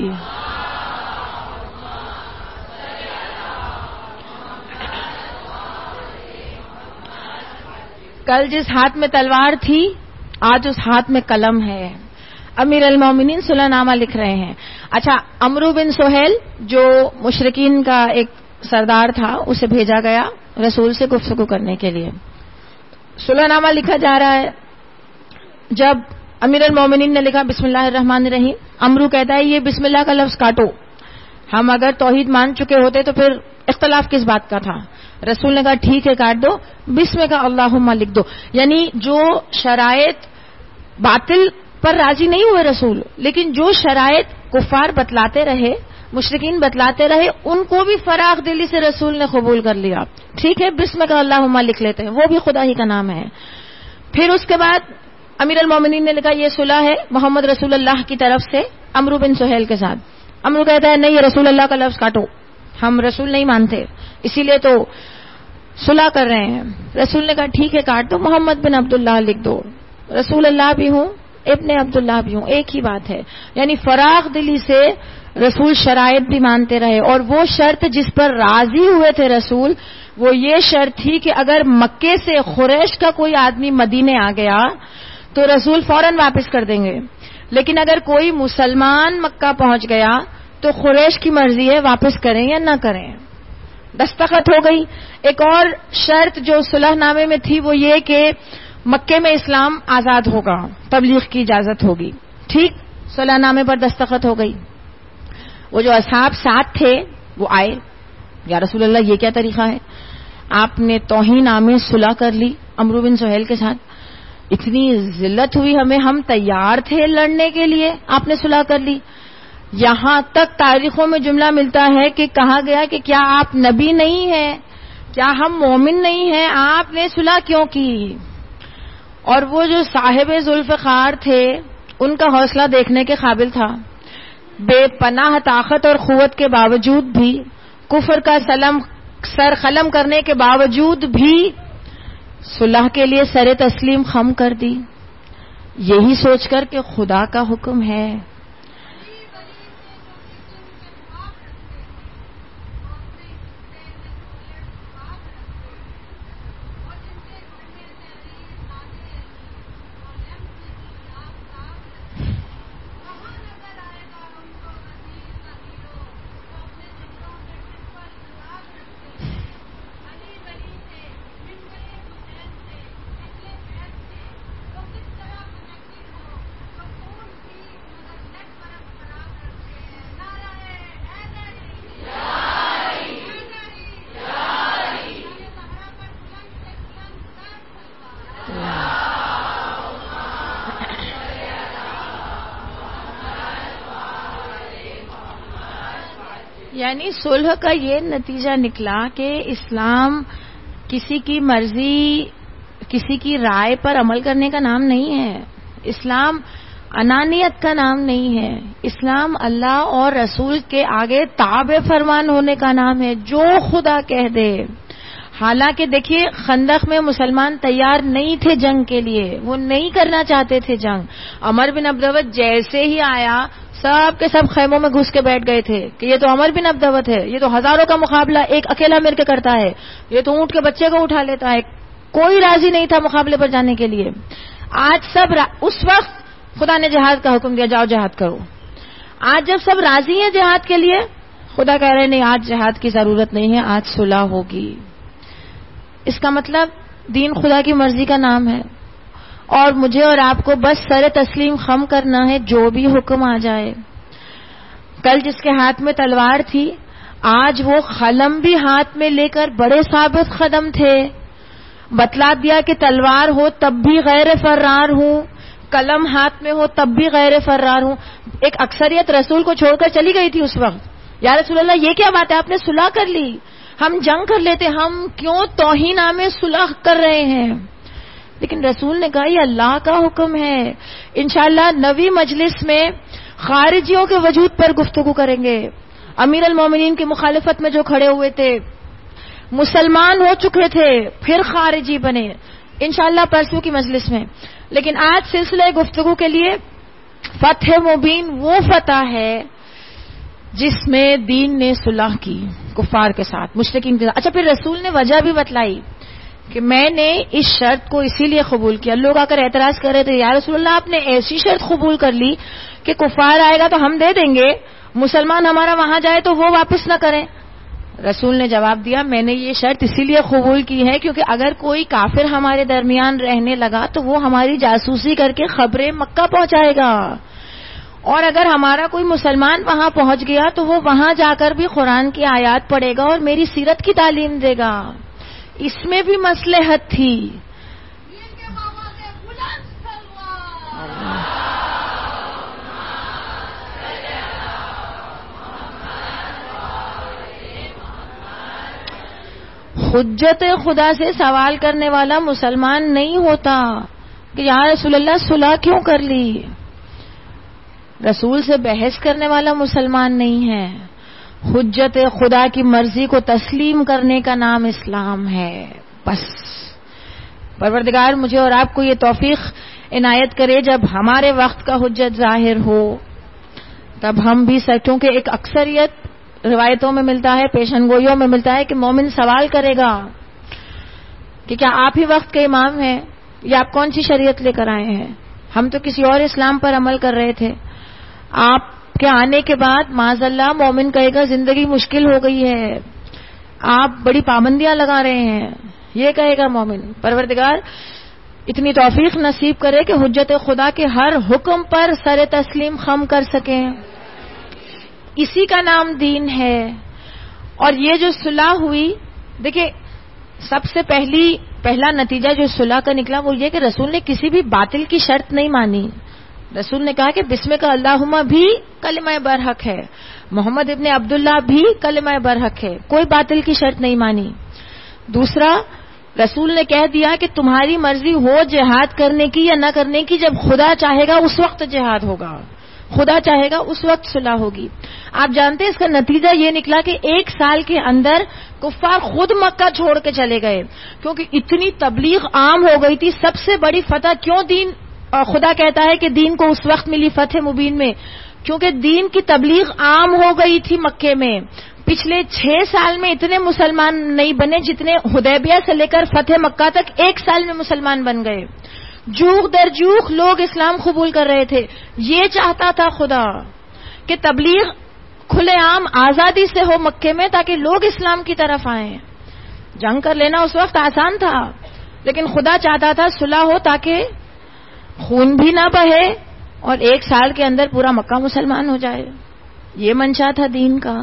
کل جس ہاتھ میں تلوار تھی آج اس ہاتھ میں قلم ہے. امیر المومنین صلح نامہ لکھ رہے ہیں. اچھا، عمرو بن سہیل جو مشرکین کا ایک سردار تھا، اسے بھیجا گیا رسول سے گفتگو کرنے کے لیے. صلح نامہ لکھا جا رہا ہے. جب امیر المومنین نے لکھا بسم اللہ الرحمن الرحیم. امرو کہتا ہے یہ بسم اللہ کا لفظ کاٹو. ہم اگر توحید مان چکے ہوتے تو پھر اختلاف کس بات کا تھا. رسول نے کہا ٹھیک ہے کاٹ دو, بسم کا اللہم لکھ دو. یعنی جو شرائط باطل پر راضی نہیں ہوئے رسول, لیکن جو شرائط کفار بتلاتے رہے, مشرکین بتلاتے رہے, ان کو بھی فراخ دلی سے رسول نے قبول کر لیا. ٹھیک ہے بسم کا اللہم لکھ لیتے ہیں, وہ بھی خدا ہی کا نام ہے. پھر اس کے بعد امیر المومنین نے لکھا یہ صلح ہے محمد رسول اللہ کی طرف سے عمرو بن سہیل کے ساتھ. عمرو کہتا ہے نہیں یہ رسول اللہ کا لفظ کاٹو, ہم رسول نہیں مانتے اسی لیے تو صلح کر رہے ہیں. رسول نے کہا ٹھیک ہے کاٹ دو, محمد بن عبداللہ لکھ دو. رسول اللہ بھی ہوں ابن عبداللہ بھی ہوں, ایک ہی بات ہے. یعنی فراخ دلی سے رسول شرائط بھی مانتے رہے. اور وہ شرط جس پر راضی ہوئے تھے رسول, وہ یہ شرط تھی کہ اگر مکے سے قریش کا کوئی آدمی مدینے آ گیا تو رسول فوراً واپس کر دیں گے, لیکن اگر کوئی مسلمان مکہ پہنچ گیا تو قریش کی مرضی ہے واپس کریں یا نہ کریں. دستخط ہو گئی. ایک اور شرط جو صلح نامے میں تھی وہ یہ کہ مکے میں اسلام آزاد ہوگا, تبلیغ کی اجازت ہوگی. ٹھیک, صلح نامے پر دستخط ہو گئی. وہ جو اصحاب ساتھ تھے وہ آئے, یا رسول اللہ یہ کیا طریقہ ہے, آپ نے توہین آمیز صلح کر لی عمرو بن سہیل کے ساتھ, اتنی ذلت ہوئی ہمیں, ہم تیار تھے لڑنے کے لیے, آپ نے صلح کر لی. یہاں تک تاریخوں میں جملہ ملتا ہے کہ کہا گیا کہ کیا آپ نبی نہیں ہیں, کیا ہم مومن نہیں ہیں, آپ نے صلح کیوں کی. اور وہ جو صاحب ذوالفقار تھے ان کا حوصلہ دیکھنے کے قابل تھا. بے پناہ طاقت اور قوت کے باوجود بھی, کفر کا سر قلم کرنے کے باوجود بھی صلح کے لیے سر تسلیم خم کر دی, یہی سوچ کر کہ خدا کا حکم ہے. یعنی صلح کا یہ نتیجہ نکلا کہ اسلام کسی کی مرضی, کسی کی رائے پر عمل کرنے کا نام نہیں ہے. اسلام انانیت کا نام نہیں ہے. اسلام اللہ اور رسول کے آگے تابع فرمان ہونے کا نام ہے, جو خدا کہہ دے. حالانکہ دیکھیے خندق میں مسلمان تیار نہیں تھے جنگ کے لیے, وہ نہیں کرنا چاہتے تھے جنگ. عمر بن عبدوت جیسے ہی آیا سب کے سب خیموں میں گھس کے بیٹھ گئے تھے کہ یہ تو عمر بن عبدوت ہے, یہ تو ہزاروں کا مقابلہ ایک اکیلا مل کے کرتا ہے, یہ تو اونٹ کے بچے کو اٹھا لیتا ہے. کوئی راضی نہیں تھا مقابلے پر جانے کے لیے. آج سب اس وقت خدا نے جہاد کا حکم دیا, جاؤ جہاد کرو. آج جب سب راضی ہیں جہاد کے لیے, خدا کہہ رہے نہیں آج جہاد کی ضرورت نہیں ہے, آج صلح ہوگی. اس کا مطلب دین خدا کی مرضی کا نام ہے, اور مجھے اور آپ کو بس سر تسلیم خم کرنا ہے جو بھی حکم آ جائے. کل جس کے ہاتھ میں تلوار تھی, آج وہ قلم بھی ہاتھ میں لے کر بڑے ثابت قدم تھے. بتلا دیا کہ تلوار ہو تب بھی غیر فرار ہوں, قلم ہاتھ میں ہو تب بھی غیر فرار ہوں. ایک اکثریت رسول کو چھوڑ کر چلی گئی تھی اس وقت. یا رسول اللہ یہ کیا بات ہے, آپ نے صلح کر لی, ہم جنگ کر لیتے, ہم کیوں توہین آمیز صلح کر رہے ہیں. لیکن رسول نے کہا یہ اللہ کا حکم ہے. انشاءاللہ نویں مجلس میں خارجیوں کے وجود پر گفتگو کریں گے. امیر المومنین کی مخالفت میں جو کھڑے ہوئے تھے, مسلمان ہو چکے تھے پھر خارجی بنے, انشاءاللہ پرسوں کی مجلس میں. لیکن آج سلسلہ گفتگو کے لیے فتح مبین وہ فتح ہے جس میں دین نے صلح کی کفار کے ساتھ, مشرکین کے ساتھ. اچھا پھر رسول نے وجہ بھی بتلائی کہ میں نے اس شرط کو اسی لیے قبول کیا. لوگ آ کر اعتراض کر رہے تھے یا رسول اللہ آپ نے ایسی شرط قبول کر لی کہ کفار آئے گا تو ہم دے دیں گے, مسلمان ہمارا وہاں جائے تو وہ واپس نہ کریں. رسول نے جواب دیا میں نے یہ شرط اسی لیے قبول کی ہے کیونکہ اگر کوئی کافر ہمارے درمیان رہنے لگا تو وہ ہماری جاسوسی کر کے خبریں مکہ پہنچائے گا، اور اگر ہمارا کوئی مسلمان وہاں پہنچ گیا تو وہ وہاں جا کر بھی قرآن کی آیات پڑھے گا اور میری سیرت کی تعلیم دے گا۔ اس میں بھی مصلحت تھی۔ حجت خدا سے سوال کرنے والا مسلمان نہیں ہوتا کہ یا رسول اللہ صلح کیوں کر لی، رسول سے بحث کرنے والا مسلمان نہیں ہے۔ حجت خدا کی مرضی کو تسلیم کرنے کا نام اسلام ہے۔ بس پروردگار مجھے اور آپ کو یہ توفیق عنایت کرے جب ہمارے وقت کا حجت ظاہر ہو تب ہم بھی سچوں کے ایک اکثریت روایتوں میں ملتا ہے، پیشن گوئیوں میں ملتا ہے کہ مومن سوال کرے گا کہ کیا آپ ہی وقت کے امام ہیں یا آپ کون سی شریعت لے کر آئے ہیں، ہم تو کسی اور اسلام پر عمل کر رہے تھے، آپ کے آنے کے بعد معاذ اللہ مومن کہے گا زندگی مشکل ہو گئی ہے، آپ بڑی پابندیاں لگا رہے ہیں، یہ کہے گا مومن۔ پروردگار اتنی توفیق نصیب کرے کہ حجت خدا کے ہر حکم پر سر تسلیم خم کر سکیں، اسی کا نام دین ہے۔ اور یہ جو صلح ہوئی، دیکھیں سب سے پہلا نتیجہ جو صلح کا نکلا وہ یہ کہ رسول نے کسی بھی باطل کی شرط نہیں مانی۔ رسول نے کہا کہ بسمک اللہم بھی کلمہ برحق ہے، محمد ابن عبداللہ بھی کلمہ برحق ہے، کوئی باطل کی شرط نہیں مانی۔ دوسرا، رسول نے کہہ دیا کہ تمہاری مرضی ہو جہاد کرنے کی یا نہ کرنے کی، جب خدا چاہے گا اس وقت جہاد ہوگا، خدا چاہے گا اس وقت صلح ہوگی۔ آپ جانتے ہیں اس کا نتیجہ یہ نکلا کہ 1 سال کے اندر کفار خود مکہ چھوڑ کے چلے گئے، کیونکہ اتنی تبلیغ عام ہو گئی تھی۔ سب سے بڑی فتح کیوں خدا کہتا ہے کہ دین کو اس وقت ملی فتح مبین میں، کیونکہ دین کی تبلیغ عام ہو گئی تھی مکے میں۔ پچھلے 6 سال میں اتنے مسلمان نہیں بنے جتنے حدیبیہ سے لے کر فتح مکہ تک 1 سال میں مسلمان بن گئے۔ جوخ در جوخ لوگ اسلام قبول کر رہے تھے۔ یہ چاہتا تھا خدا کہ تبلیغ کھلے عام آزادی سے ہو مکے میں تاکہ لوگ اسلام کی طرف آئیں۔ جنگ کر لینا اس وقت آسان تھا، لیکن خدا چاہتا تھا صلح ہو تاکہ خون بھی نہ بہے اور 1 سال کے اندر پورا مکہ مسلمان ہو جائے۔ یہ منشا تھا دین کا۔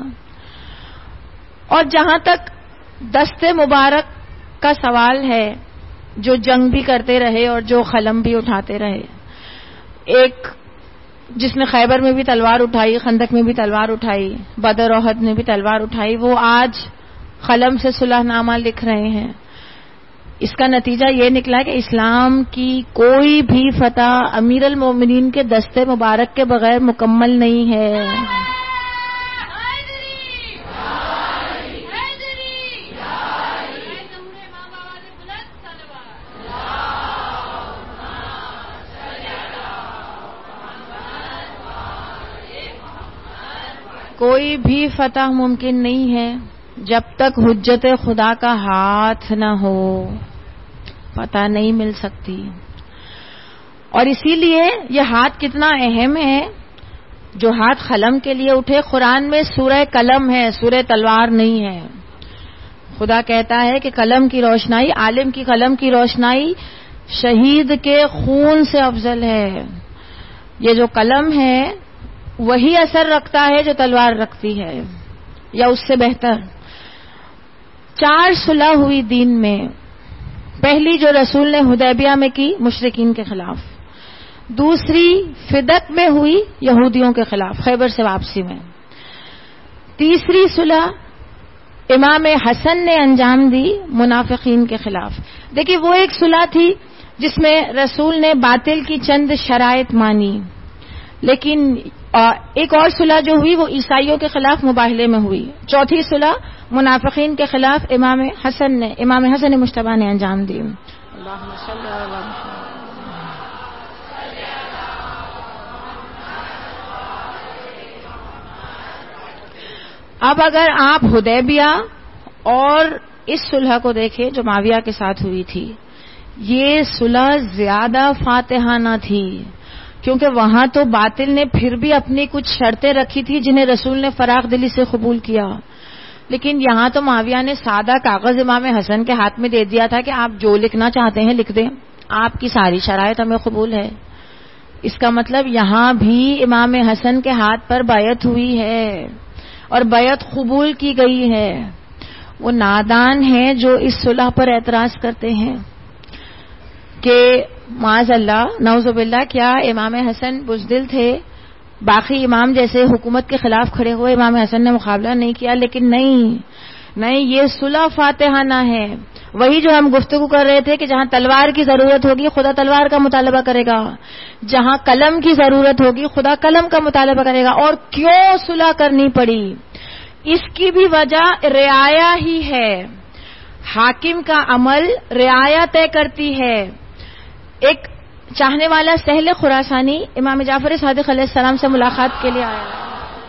اور جہاں تک دست مبارک کا سوال ہے، جو جنگ بھی کرتے رہے اور جو خلم بھی اٹھاتے رہے، ایک جس نے خیبر میں بھی تلوار اٹھائی، خندق میں بھی تلوار اٹھائی، بدر احد میں بھی تلوار اٹھائی، وہ آج قلم سے صلح نامہ لکھ رہے ہیں۔ اس کا نتیجہ یہ نکلا کہ اسلام کی کوئی بھی فتح امیر المومنین کے دستے مبارک کے بغیر مکمل نہیں ہے۔ کوئی بھی فتح ممکن نہیں ہے جب تک حجت خدا کا ہاتھ نہ ہو، فتح نہیں مل سکتی۔ اور اسی لیے یہ ہاتھ کتنا اہم ہے، جو ہاتھ قلم کے لیے اٹھے۔ قرآن میں سورہ قلم ہے، سورہ تلوار نہیں ہے۔ خدا کہتا ہے کہ قلم کی روشنائی، عالم کی قلم کی روشنائی شہید کے خون سے افضل ہے۔ یہ جو قلم ہے وہی اثر رکھتا ہے جو تلوار رکھتی ہے، یا اس سے بہتر۔ 4 صلح ہوئی دین میں۔ پہلی جو رسول نے حدیبیہ میں کی مشرکین کے خلاف، دوسری فدق میں ہوئی یہودیوں کے خلاف خیبر سے واپسی میں، تیسری صلح امام حسن نے انجام دی منافقین کے خلاف۔ دیکھیے وہ ایک صلح تھی جس میں رسول نے باطل کی چند شرائط مانی، لیکن ایک اور صلح جو ہوئی وہ عیسائیوں کے خلاف مباہلے میں ہوئی۔ چوتھی صلح منافقین کے خلاف امام حسن مجتبی نے انجام دی۔ اللہم صلی اللہ علیہ وسلم۔ اب اگر آپ حدیبیہ اور اس صلح کو دیکھیں جو معاویہ کے ساتھ ہوئی تھی، یہ صلح زیادہ فاتحانہ تھی، کیونکہ وہاں تو باطل نے پھر بھی اپنی کچھ شرطیں رکھی تھی جنہیں رسول نے فراخ دلی سے قبول کیا۔ لیکن یہاں تو معاویہ نے سادہ کاغذ امام حسن کے ہاتھ میں دے دیا تھا کہ آپ جو لکھنا چاہتے ہیں لکھ دیں، آپ کی ساری شرائط ہمیں قبول ہے. اس کا مطلب یہاں بھی امام حسن کے ہاتھ پر بیعت ہوئی ہے اور بیعت قبول کی گئی ہے. وہ نادان ہیں جو اس صلح پر اعتراض کرتے ہیں کہ معاذ اللہ نعوذ باللہ، کیا امام حسن بزدل تھے؟ باقی امام جیسے حکومت کے خلاف کھڑے ہوئے امام حسن نے مقابلہ نہیں کیا. لیکن نہیں، یہ صلح فاتحانہ ہے. وہی جو ہم گفتگو کر رہے تھے کہ جہاں تلوار کی ضرورت ہوگی خدا تلوار کا مطالبہ کرے گا، جہاں قلم کی ضرورت ہوگی خدا قلم کا مطالبہ کرے گا. اور کیوں صلح کرنی پڑی؟ اس کی بھی وجہ رعایا ہی ہے. حاکم کا عمل رعایا طے کرتی ہے. ایک چاہنے والا سہل خراسانی امام جعفر صادق علیہ السلام سے ملاقات کے لیے آیا ہے.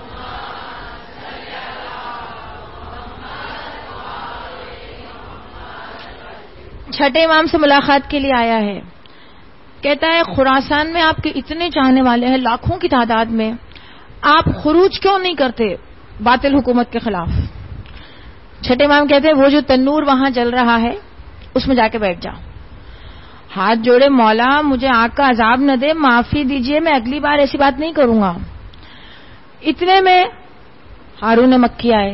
چھٹے امام سے ملاقات کے لیے آیا ہے. کہتا ہے خراسان میں آپ کے اتنے چاہنے والے ہیں لاکھوں کی تعداد میں، آپ خروج کیوں نہیں کرتے باطل حکومت کے خلاف؟ چھٹے امام کہتے ہیں وہ جو تنور وہاں جل رہا ہے اس میں جا کے بیٹھ جا. ہاتھ جوڑے، مولا مجھے آگ کا عذاب نہ دے، معافی دیجئے، میں اگلی بار ایسی بات نہیں کروں گا. اتنے میں ہارون مکی آئے،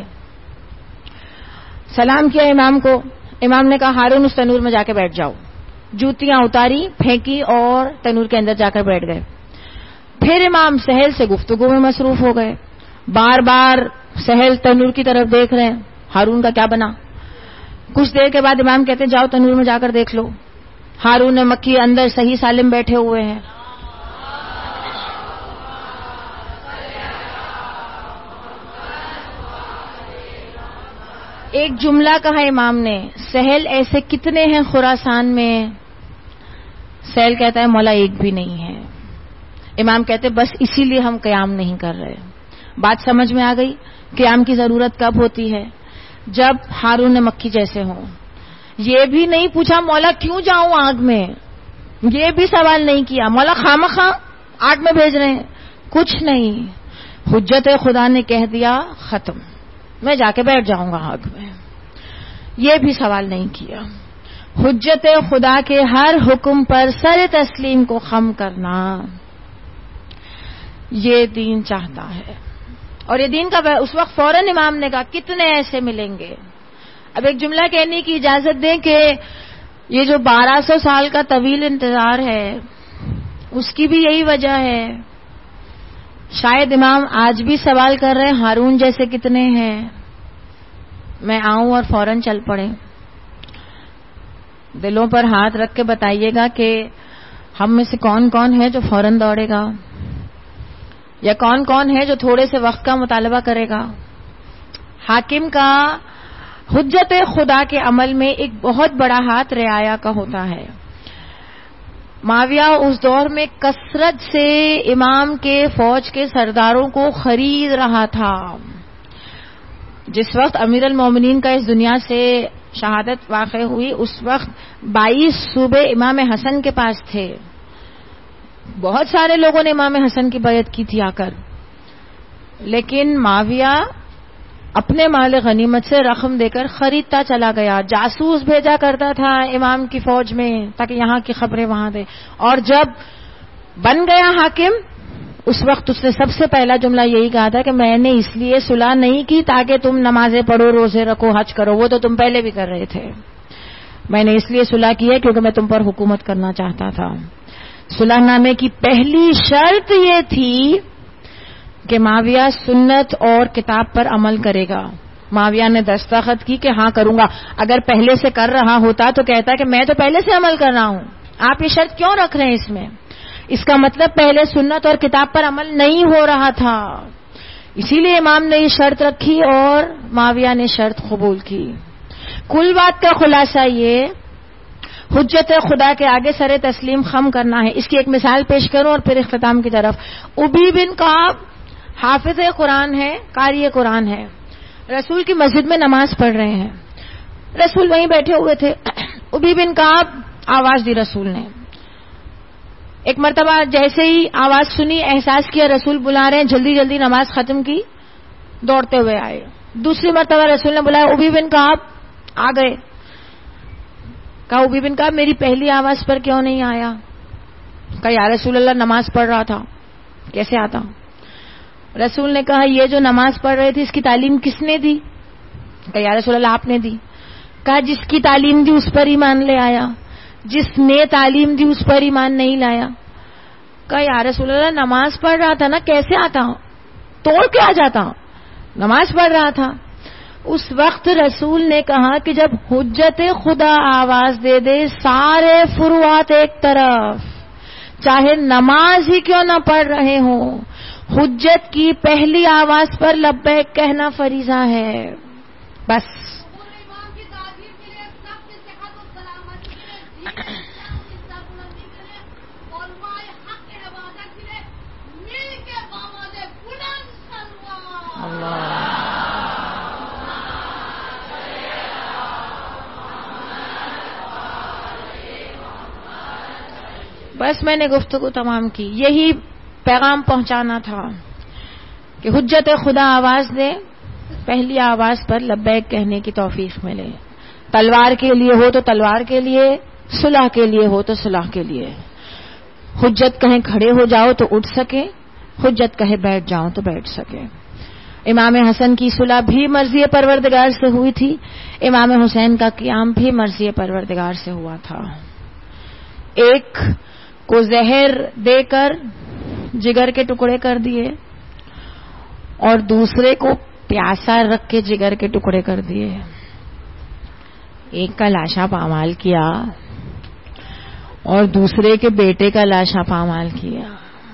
سلام کیا امام کو. امام نے کہا ہارون اس تنور میں جا کے بیٹھ جاؤ. جوتیاں اتاری، پھینکی اور تنور کے اندر جا کر بیٹھ گئے. پھر امام سہل سے گفتگو میں مصروف ہو گئے. بار بار سہل تنور کی طرف دیکھ رہے ہیں ہارون کا کیا بنا. کچھ دیر کے بعد امام کہتے ہیں جاؤ تنور میں جا کر دیکھ لو. ہارون مکی اندر صحیح سالم بیٹھے ہوئے ہیں. ایک جملہ کہا امام نے، سہل ایسے کتنے ہیں خراسان میں؟ سہل کہتا ہے مولا ایک بھی نہیں ہے. امام کہتے بس اسی لیے ہم قیام نہیں کر رہے. بات سمجھ میں آ گئی؟ قیام کی ضرورت کب ہوتی ہے؟ جب ہارون مکی جیسے ہوں. یہ بھی نہیں پوچھا مولا کیوں جاؤں آگ میں، یہ بھی سوال نہیں کیا مولا خامخواہ آگ میں بھیج رہے ہیں، کچھ نہیں. حجت خدا نے کہہ دیا ختم، میں جا کے بیٹھ جاؤں گا آگ میں. یہ بھی سوال نہیں کیا. حجت خدا کے ہر حکم پر سر تسلیم کو خم کرنا، یہ دین چاہتا ہے. اور یہ دین کا اس وقت فوراً امام نے کہا کتنے ایسے ملیں گے. اب ایک جملہ کہنے کی اجازت دیں کہ یہ جو 1200 سال کا طویل انتظار ہے اس کی بھی یہی وجہ ہے. شاید امام آج بھی سوال کر رہے ہیں ہارون جیسے کتنے ہیں، میں آؤں اور فوراً چل پڑیں. دلوں پر ہاتھ رکھ کے بتائیے گا کہ ہم میں سے کون کون ہے جو فوراً دوڑے گا، یا کون کون ہے جو تھوڑے سے وقت کا مطالبہ کرے گا. حاکم کا حجت خدا کے عمل میں ایک بہت بڑا ہاتھ رعایا کا ہوتا ہے. معاویہ اس دور میں کثرت سے امام کے فوج کے سرداروں کو خرید رہا تھا. جس وقت امیر المومنین کا اس دنیا سے شہادت واقع ہوئی اس وقت 22 صوبے امام حسن کے پاس تھے. بہت سارے لوگوں نے امام حسن کی بیعت کی تھی آ کر، لیکن معاویہ اپنے مال غنیمت سے رقم دے کر خریدتا چلا گیا. جاسوس بھیجا کرتا تھا امام کی فوج میں تاکہ یہاں کی خبریں وہاں دے. اور جب بن گیا حاکم اس وقت اس نے سب سے پہلا جملہ یہی کہا تھا کہ میں نے اس لیے صلح نہیں کی تاکہ تم نمازیں پڑھو، روزے رکھو، حج کرو، وہ تو تم پہلے بھی کر رہے تھے. میں نے اس لیے صلح کی ہے کیونکہ میں تم پر حکومت کرنا چاہتا تھا. صلح نامے کی پہلی شرط یہ تھی کہ معاویہ سنت اور کتاب پر عمل کرے گا. معاویہ نے دستخط کی کہ ہاں کروں گا. اگر پہلے سے کر رہا ہوتا تو کہتا کہ میں تو پہلے سے عمل کر رہا ہوں، آپ یہ شرط کیوں رکھ رہے ہیں اس میں؟ اس کا مطلب پہلے سنت اور کتاب پر عمل نہیں ہو رہا تھا. اسی لیے امام نے یہ شرط رکھی اور معاویہ نے شرط قبول کی. کل بات کا خلاصہ یہ حجت خدا کے آگے سر تسلیم خم کرنا ہے. اس کی ایک مثال پیش کروں اور پھر اختتام کی طرف. ابی بن کعب حافظ قرآن ہے، قاری قرآن ہے، رسول کی مسجد میں نماز پڑھ رہے ہیں. رسول وہیں بیٹھے ہوئے تھے. ابی بن کعب آواز دی رسول نے. ایک مرتبہ جیسے ہی آواز سنی احساس کیا رسول بلا رہے ہیں، جلدی جلدی نماز ختم کی دوڑتے ہوئے آئے. دوسری مرتبہ رسول نے بلایا, ابی بن کعب آ گئے. کہا ابی بن کعب میری پہلی آواز پر کیوں نہیں آیا؟ کہا یا رسول اللہ نماز پڑھ رہا تھا, کیسے آتا؟ رسول نے کہا یہ جو نماز پڑھ رہے تھے اس کی تعلیم کس نے دی؟ کہا یا رسول اللہ آپ نے دی. کہا جس کی تعلیم دی اس پر ایمان لے آیا, جس نے تعلیم دی اس پر ایمان نہیں لایا. کہا یا رسول اللہ نماز پڑھ رہا تھا نا, کیسے آتا؟ توڑ کے آ جاتا, نماز پڑھ رہا تھا. اس وقت رسول نے کہا کہ جب حجت خدا آواز دے دے سارے فروعات ایک طرف, چاہے نماز ہی کیوں نہ پڑھ رہے ہوں, حجت کی پہلی آواز پر لبیک کہنا فریضہ ہے. بس بس میں نے گفتگو تمام کی, یہی پیغام پہنچانا تھا کہ حجت خدا آواز دے, پہلی آواز پر لبیک کہنے کی توفیق ملے. تلوار کے لیے ہو تو تلوار کے لیے, صلح کے لیے ہو تو صلح کے لیے. حجت کہیں کھڑے ہو جاؤ تو اٹھ سکے, حجت کہے بیٹھ جاؤ تو بیٹھ سکے. امام حسن کی صلح بھی مرضی پروردگار سے ہوئی تھی, امام حسین کا قیام بھی مرضی پروردگار سے ہوا تھا. ایک کو زہر دے کر جگر کے ٹکڑے کر دیے اور دوسرے کو پیاسا رکھ کے جگر کے ٹکڑے کر دیے. ایک کا لاشا پامال کیا اور دوسرے کے بیٹے کا لاشا پامال کیا.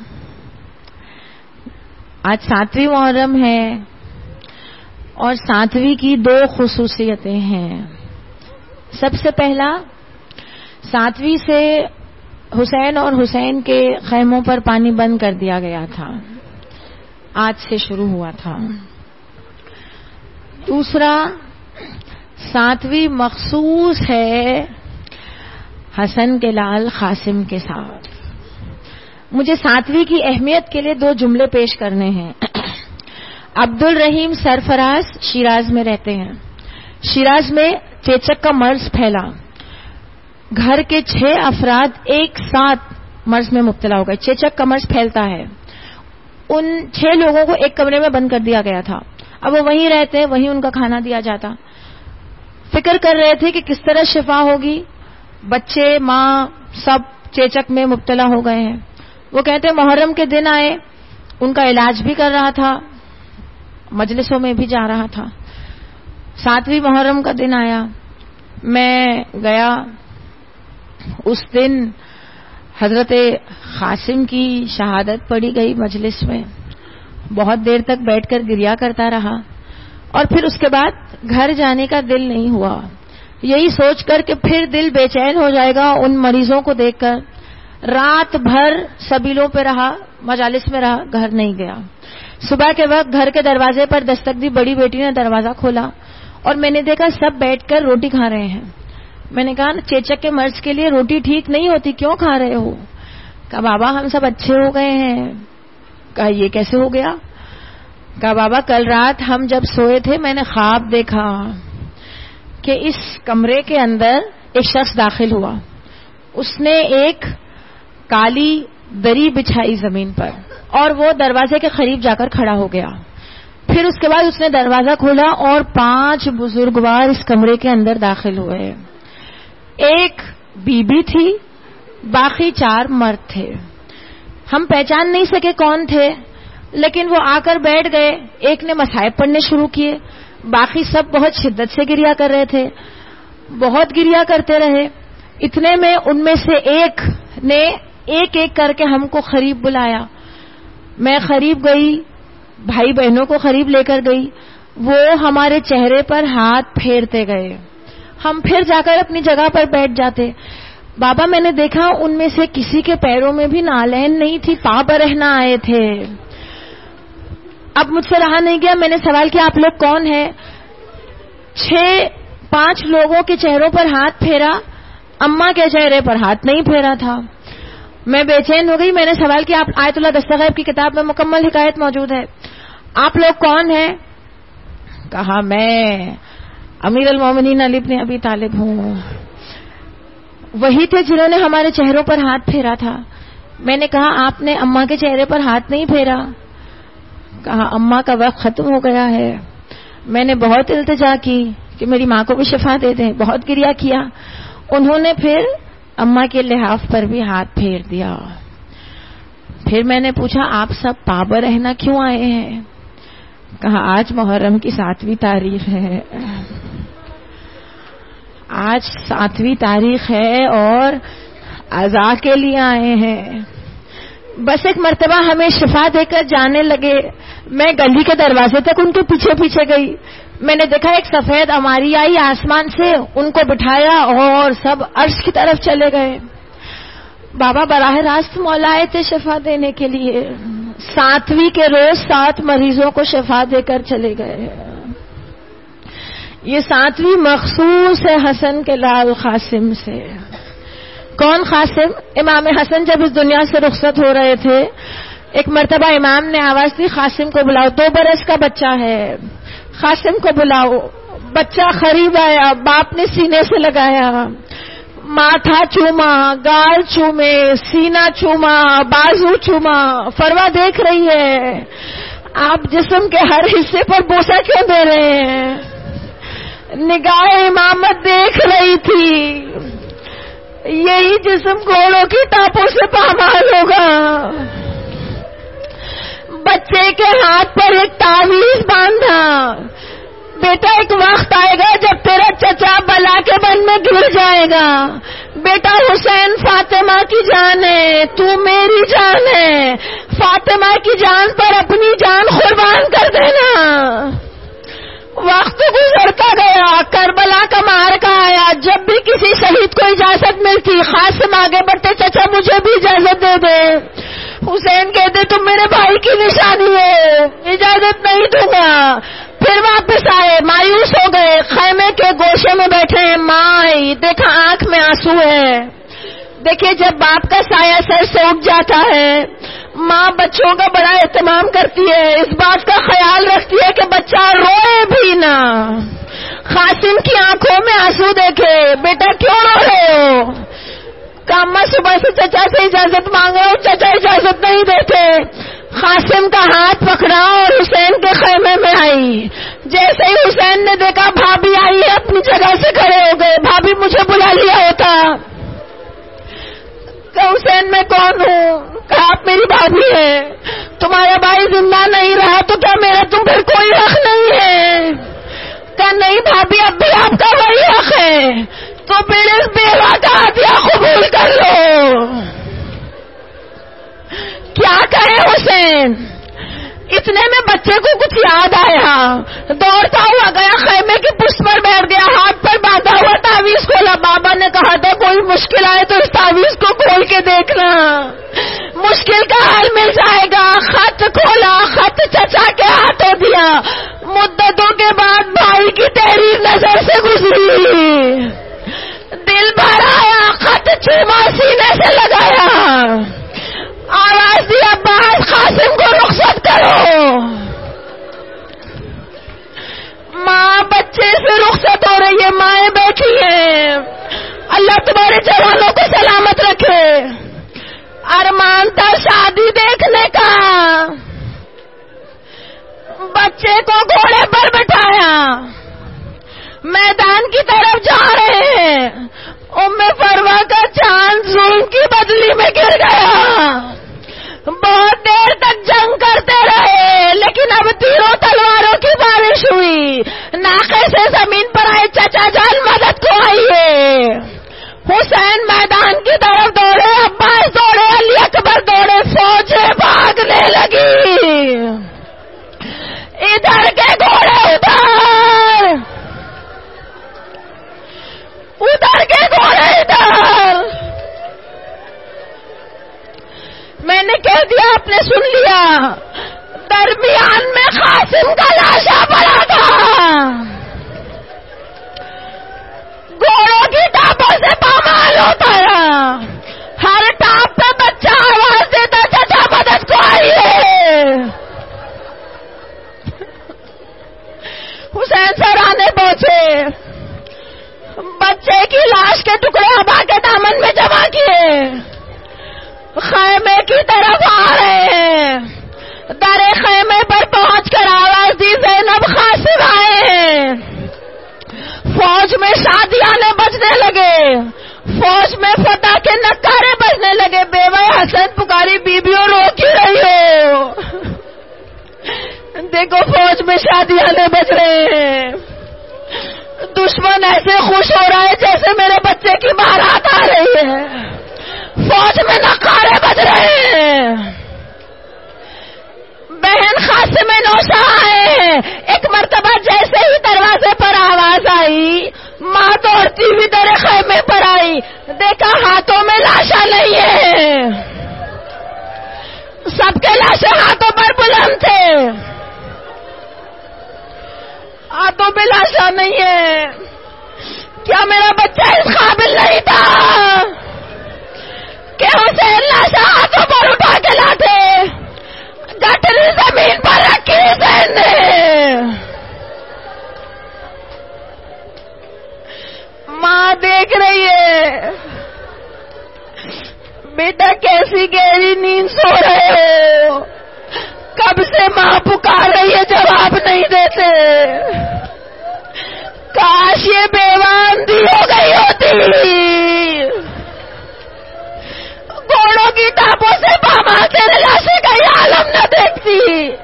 آج 7ویں محرم ہے اور 7ویں کی 2 خصوصیتیں ہیں. سب سے پہلا, 7ویں سے حسین اور حسین کے خیموں پر پانی بند کر دیا گیا تھا, آج سے شروع ہوا تھا. دوسرا, 7ویں مخصوص ہے حسن کے لال قاسم کے ساتھ. مجھے 7ویں کی اہمیت کے لیے 2 جملے پیش کرنے ہیں. عبد الرحیم سرفراز شیراز میں رہتے ہیں. شیراز میں چیچک کا مرض پھیلا, گھر کے 6 افراد ایک ساتھ مرض میں مبتلا ہو گئے. چیچک کا مرض پھیلتا ہے. ان 6 لوگوں کو ایک کمرے میں بند کر دیا گیا تھا. اب وہ وہیں رہتے, وہیں ان کا کھانا دیا جاتا. فکر کر رہے تھے کہ کس طرح شفا ہوگی. بچے, ماں, سب چیچک میں مبتلا ہو گئے ہیں. وہ کہتے محرم کے دن آئے, ان کا علاج بھی کر رہا تھا, مجلسوں میں بھی جا رہا تھا. 7ویں محرم کا دن آیا, میں گیا. اس دن حضرت قاسم کی شہادت پڑھی گئی مجلس میں. بہت دیر تک بیٹھ کر گریا کرتا رہا اور پھر اس کے بعد گھر جانے کا دل نہیں ہوا, یہی سوچ کر کہ پھر دل بے چین ہو جائے گا ان مریضوں کو دیکھ کر. رات بھر سبیلوں پہ رہا, مجالس میں رہا, گھر نہیں گیا. صبح کے وقت گھر کے دروازے پر دستک دی. بڑی بیٹی نے دروازہ کھولا اور میں نے دیکھا سب بیٹھ کر روٹی کھا رہے ہیں. میں نے کہا چیچک کے مرض کے لیے روٹی ٹھیک نہیں ہوتی, کیوں کھا رہے ہو؟ کہا بابا ہم سب اچھے ہو گئے ہیں. کہا یہ کیسے ہو گیا؟ کہا بابا کل رات ہم جب سوئے تھے میں نے خواب دیکھا کہ اس کمرے کے اندر ایک شخص داخل ہوا. اس نے ایک کالی دری بچھائی زمین پر اور وہ دروازے کے قریب جا کر کھڑا ہو گیا. پھر اس کے بعد اس نے دروازہ کھولا اور 5 بزرگوار اس کمرے کے اندر داخل ہوئے. ایک بی بی تھی, باقی 4 مرد تھے. ہم پہچان نہیں سکے کون تھے, لیکن وہ آ کر بیٹھ گئے. ایک نے مصائب پڑھنے شروع کیے, باقی سب بہت شدت سے گریا کر رہے تھے, بہت گریا کرتے رہے. اتنے میں ان میں سے ایک نے ایک ایک کر کے ہم کو قریب بلایا. میں قریب گئی, بھائی بہنوں کو قریب لے کر گئی. وہ ہمارے چہرے پر ہاتھ پھیرتے گئے. ہم پھر جا کر اپنی جگہ پر بیٹھ جاتے. بابا میں نے دیکھا ان میں سے کسی کے پیروں میں بھی نالین نہیں تھی, پا برہنا آئے تھے. اب مجھ سے رہا نہیں گیا, میں نے سوال کیا آپ لوگ کون ہیں؟ 5 لوگوں کے چہروں پر ہاتھ پھیرا, اماں کے چہرے پر ہاتھ نہیں پھیرا تھا. میں بے چین ہو گئی. میں نے سوال کیا, آپ آیت اللہ دستغیب کی کتاب میں مکمل حکایت موجود ہے, آپ لوگ کون ہیں؟ کہا میں امیر المومنین علی بن ابی طالب ہوں. وہی تھے جنہوں نے ہمارے چہروں پر ہاتھ پھیرا تھا. میں نے کہا آپ نے اماں کے چہرے پر ہاتھ نہیں پھیرا. کہا اماں کا وقت ختم ہو گیا ہے. میں نے بہت التجا کی کہ میری ماں کو بھی شفا دے دیں, بہت گریہ کیا. انہوں نے پھر اماں کے لحاف پر بھی ہاتھ پھیر دیا. پھر میں نے پوچھا آپ سب پابا رہنا کیوں آئے ہیں؟ کہا آج محرم کی 7ویں تاریخ ہے. آج 7ویں تاریخ ہے اور عزا کے لیے آئے ہیں. بس ایک مرتبہ ہمیں شفا دے کر جانے لگے. میں گلی کے دروازے تک ان کے پیچھے پیچھے گئی. میں نے دیکھا ایک سفید اماری آئی آسمان سے, ان کو بٹھایا اور سب عرش کی طرف چلے گئے. بابا براہ راست مولا آئے تھے شفا دینے کے لیے. 7ویں کے روز 7 مریضوں کو شفا دے کر چلے گئے. یہ 7ویں مخصوص ہے حسن کے لال قاسم سے. کون قاسم؟ امام حسن جب اس دنیا سے رخصت ہو رہے تھے, ایک مرتبہ امام نے آواز دی قاسم کو بلاؤ, 2 برس کا بچہ ہے, قاسم کو بلاؤ. بچہ قریب آیا, باپ نے سینے سے لگایا, ماتھا چوما, گال چومے, سینہ چوما, بازو چوما. فروا دیکھ رہی ہے آپ جسم کے ہر حصے پر بوسہ کیوں دے رہے ہیں؟ نگاہ امامت دیکھ رہی تھی یہی جسم گھوڑوں کی ٹاپوں سے پامال ہوگا. بچے کے ہاتھ پر ایک تعویذ باندھا, بیٹا ایک وقت آئے گا جب تیرا چچا بلا کے بن میں گر جائے گا. بیٹا حسین فاطمہ کی جان ہے, تو میری جان ہے. فاطمہ کی جان پر اپنی جان قربان کر دینا. وقت گزرتا گیا, کربلا کا معرکہ آیا. جب بھی کسی شہید کو اجازت ملتی قاسم آگے بڑھتے, چچا مجھے بھی اجازت دے دے. حسین کہتے تم میرے بھائی کی نشانی ہے, اجازت نہیں دوں گا. پھر واپس آئے, مایوس ہو گئے, خیمے کے گوشے میں بیٹھے ہیں. ماں آئی, دیکھا آنکھ میں آنسو ہے. دیکھیے جب باپ کا سایہ سر سے اٹھ جاتا ہے, ماں بچوں کا بڑا اہتمام کرتی ہے, اس بات کا خیال رکھتی ہے کہ بچہ روئے بھی نہ. قاسم کی آنکھوں میں آنسو دیکھے, بیٹا کیوں رو رہے ہو؟ کاما صبح سے چچا سے اجازت مانگا اور چچا اجازت نہیں دیتے. قاسم کا ہاتھ پکڑا اور حسین کے خیمے میں آئی. جیسے ہی حسین نے دیکھا بھابھی آئی ہے, اپنی جگہ سے کھڑے ہو گئے. بھابھی مجھے بلا لیا ہوتا. کہ حسین میں کون ہوں؟ کہا آپ میری بھابھی ہے. تمہارا بھائی زندہ نہیں رہا تو کیا میرا تم پر کوئی حق نہیں ہے؟ کہا نہیں بھابھی, اب بھی آپ کا وہی حق ہے, تو پھر اس بیوہ کا عطیہ قبول کر لو. کیا کہے حسین؟ اتنے میں بچے کو کچھ یاد آیا, دوڑتا ہوا گیا, خیمے کی پشت پر بیٹھ گیا, ہاتھ پر باندھا ہوا تعویذ کھولا. بابا نے کہا تھا کوئی مشکل آئے تو اس تعویذ کو کھول کے دیکھنا, مشکل کا حل مل جائے گا. خط کھولا, خط چچا کے ہاتھوں دیا. مدتوں کے بعد بھائی کی تحریر نظر سے گزری, دل بھر آیا, خط چوما, سینے سے لگایا, آواز دی عباس قاسم کو رخصت کرو. ماں بچے سے رخصت ہو رہی ہے, مائیں بیٹھی ہیں. اللہ تمہارے جوانوں کو سلامت رکھے. ارمان تھا شادی دیکھنے کا, بچے کو گھوڑے پر بٹھایا, میدان کی طرف جا رہے ہیں. ام فروا کا چاند ظلم کی بدلی میں گر گیا. بہت دیر تک جنگ کرتے رہے, لیکن اب تیروں تلواروں کی بارش ہوئی. ناقے سے زمین پر آئے, چچا جان مدد کو آئیے. حسین میدان کی طرف دوڑے, عباس دوڑے, علی اکبر دوڑے, فوجیں بھاگنے لگی. ادھر کے گھوڑے ادھر, ادھر کے گھوڑے ادھر. میں نے کہہ دیا آپ نے سن لیا. درمیان میں قاسم کا لاشا پڑا تھا, گھوڑوں کی ٹاپوں سے پامال ہوتا رہا. ہر ٹاپ پہ بچہ آواز دیتا چچا مدد کو آئیے. ٹکڑے ابا کے دامن میں جمع کیے، خیمے کی طرف آ رہے ہیں. در خیمے پر پہنچ کر آواز دی، زینب قاسم آئے ہیں. فوج میں شادیانے بجنے لگے، فوج میں فتح کے نکارے بجنے لگے. بیوہ حسن پکاری، بیبیوں رو کیوں رہی ہو؟ دیکھو فوج میں شادیانے بج رہے ہیں. دشمن ایسے خوش ہو رہا ہے جیسے میرے بچے کی بارات آ رہی ہے. فوج میں نکارے بج رہے ہیں. بہن قاسم نوشہ آئے ہیں. ایک مرتبہ جیسے ہی دروازے پر آواز آئی، ماں دوڑتی ہوئی در خیمے پر آئی. دیکھا ہاتھوں میں لاشاں نہیں ہے، سب کے لاشیں ہاتھوں پر بلند تھے، ہاتھوں پہ لاشاں نہیں ہے. کیا میرا بچہ اس قابل نہیں تھا کہ حسین لاشاں ہاتھوں پر اٹھا کے لاتے؟ گٹری زمین پر رکھی حسین نے. ماں دیکھ رہی ہے، بیٹا کیسی گہری نیند سو رہے ہو، کب سے ماں پکار رہی ہے جواب نہیں دیتے. کاش یہ بیوہ اندھی ہو گئی ہوتی، گھوڑوں کی ٹاپوں سے باما تیرے لاشے کا یہ عالم نہ دیکھتی.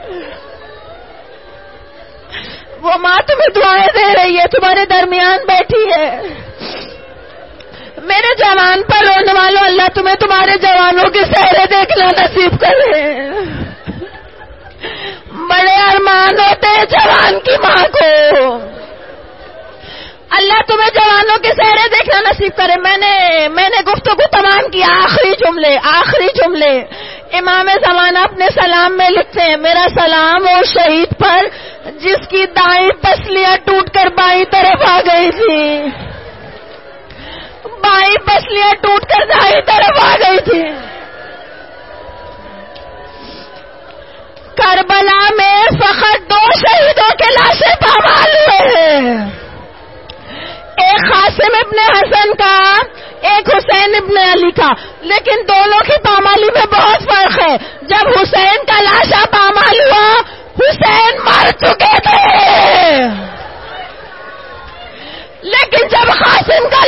وہ ماں تمہیں دعائیں دے رہی ہے، تمہارے درمیان بیٹھی ہے. میرے جوان پر رونے والوں، اللہ تمہیں تمہارے جوانوں کے چہرے دیکھنا نصیب کرے. بڑے ارمان ہوتے ہیں جوان کی ماں کو. اللہ تمہیں جوانوں کے چہرے دیکھنا نصیب کرے. میں نے گفتگو تمام کیا. آخری جملے امام زمانہ اپنے سلام میں لکھتے ہیں، میرا سلام وہ شہید پر جس کی دائیں پسلیاں ٹوٹ کر بائیں طرف آ گئی تھی، بائیں پسلیاں ٹوٹ کر دائیں طرف آ گئی تھی. کربلا میں فقط 2 شہیدوں کے لاشیں پامال ہوئے ہیں، ایک قاسم ابن حسن کا، ایک حسین ابن علی کا، لیکن دونوں کی پامالی میں بہت فرق ہے. جب حسین کا لاشا پامال ہوا، حسین مر چکے تھے، لیکن جب قاسم کا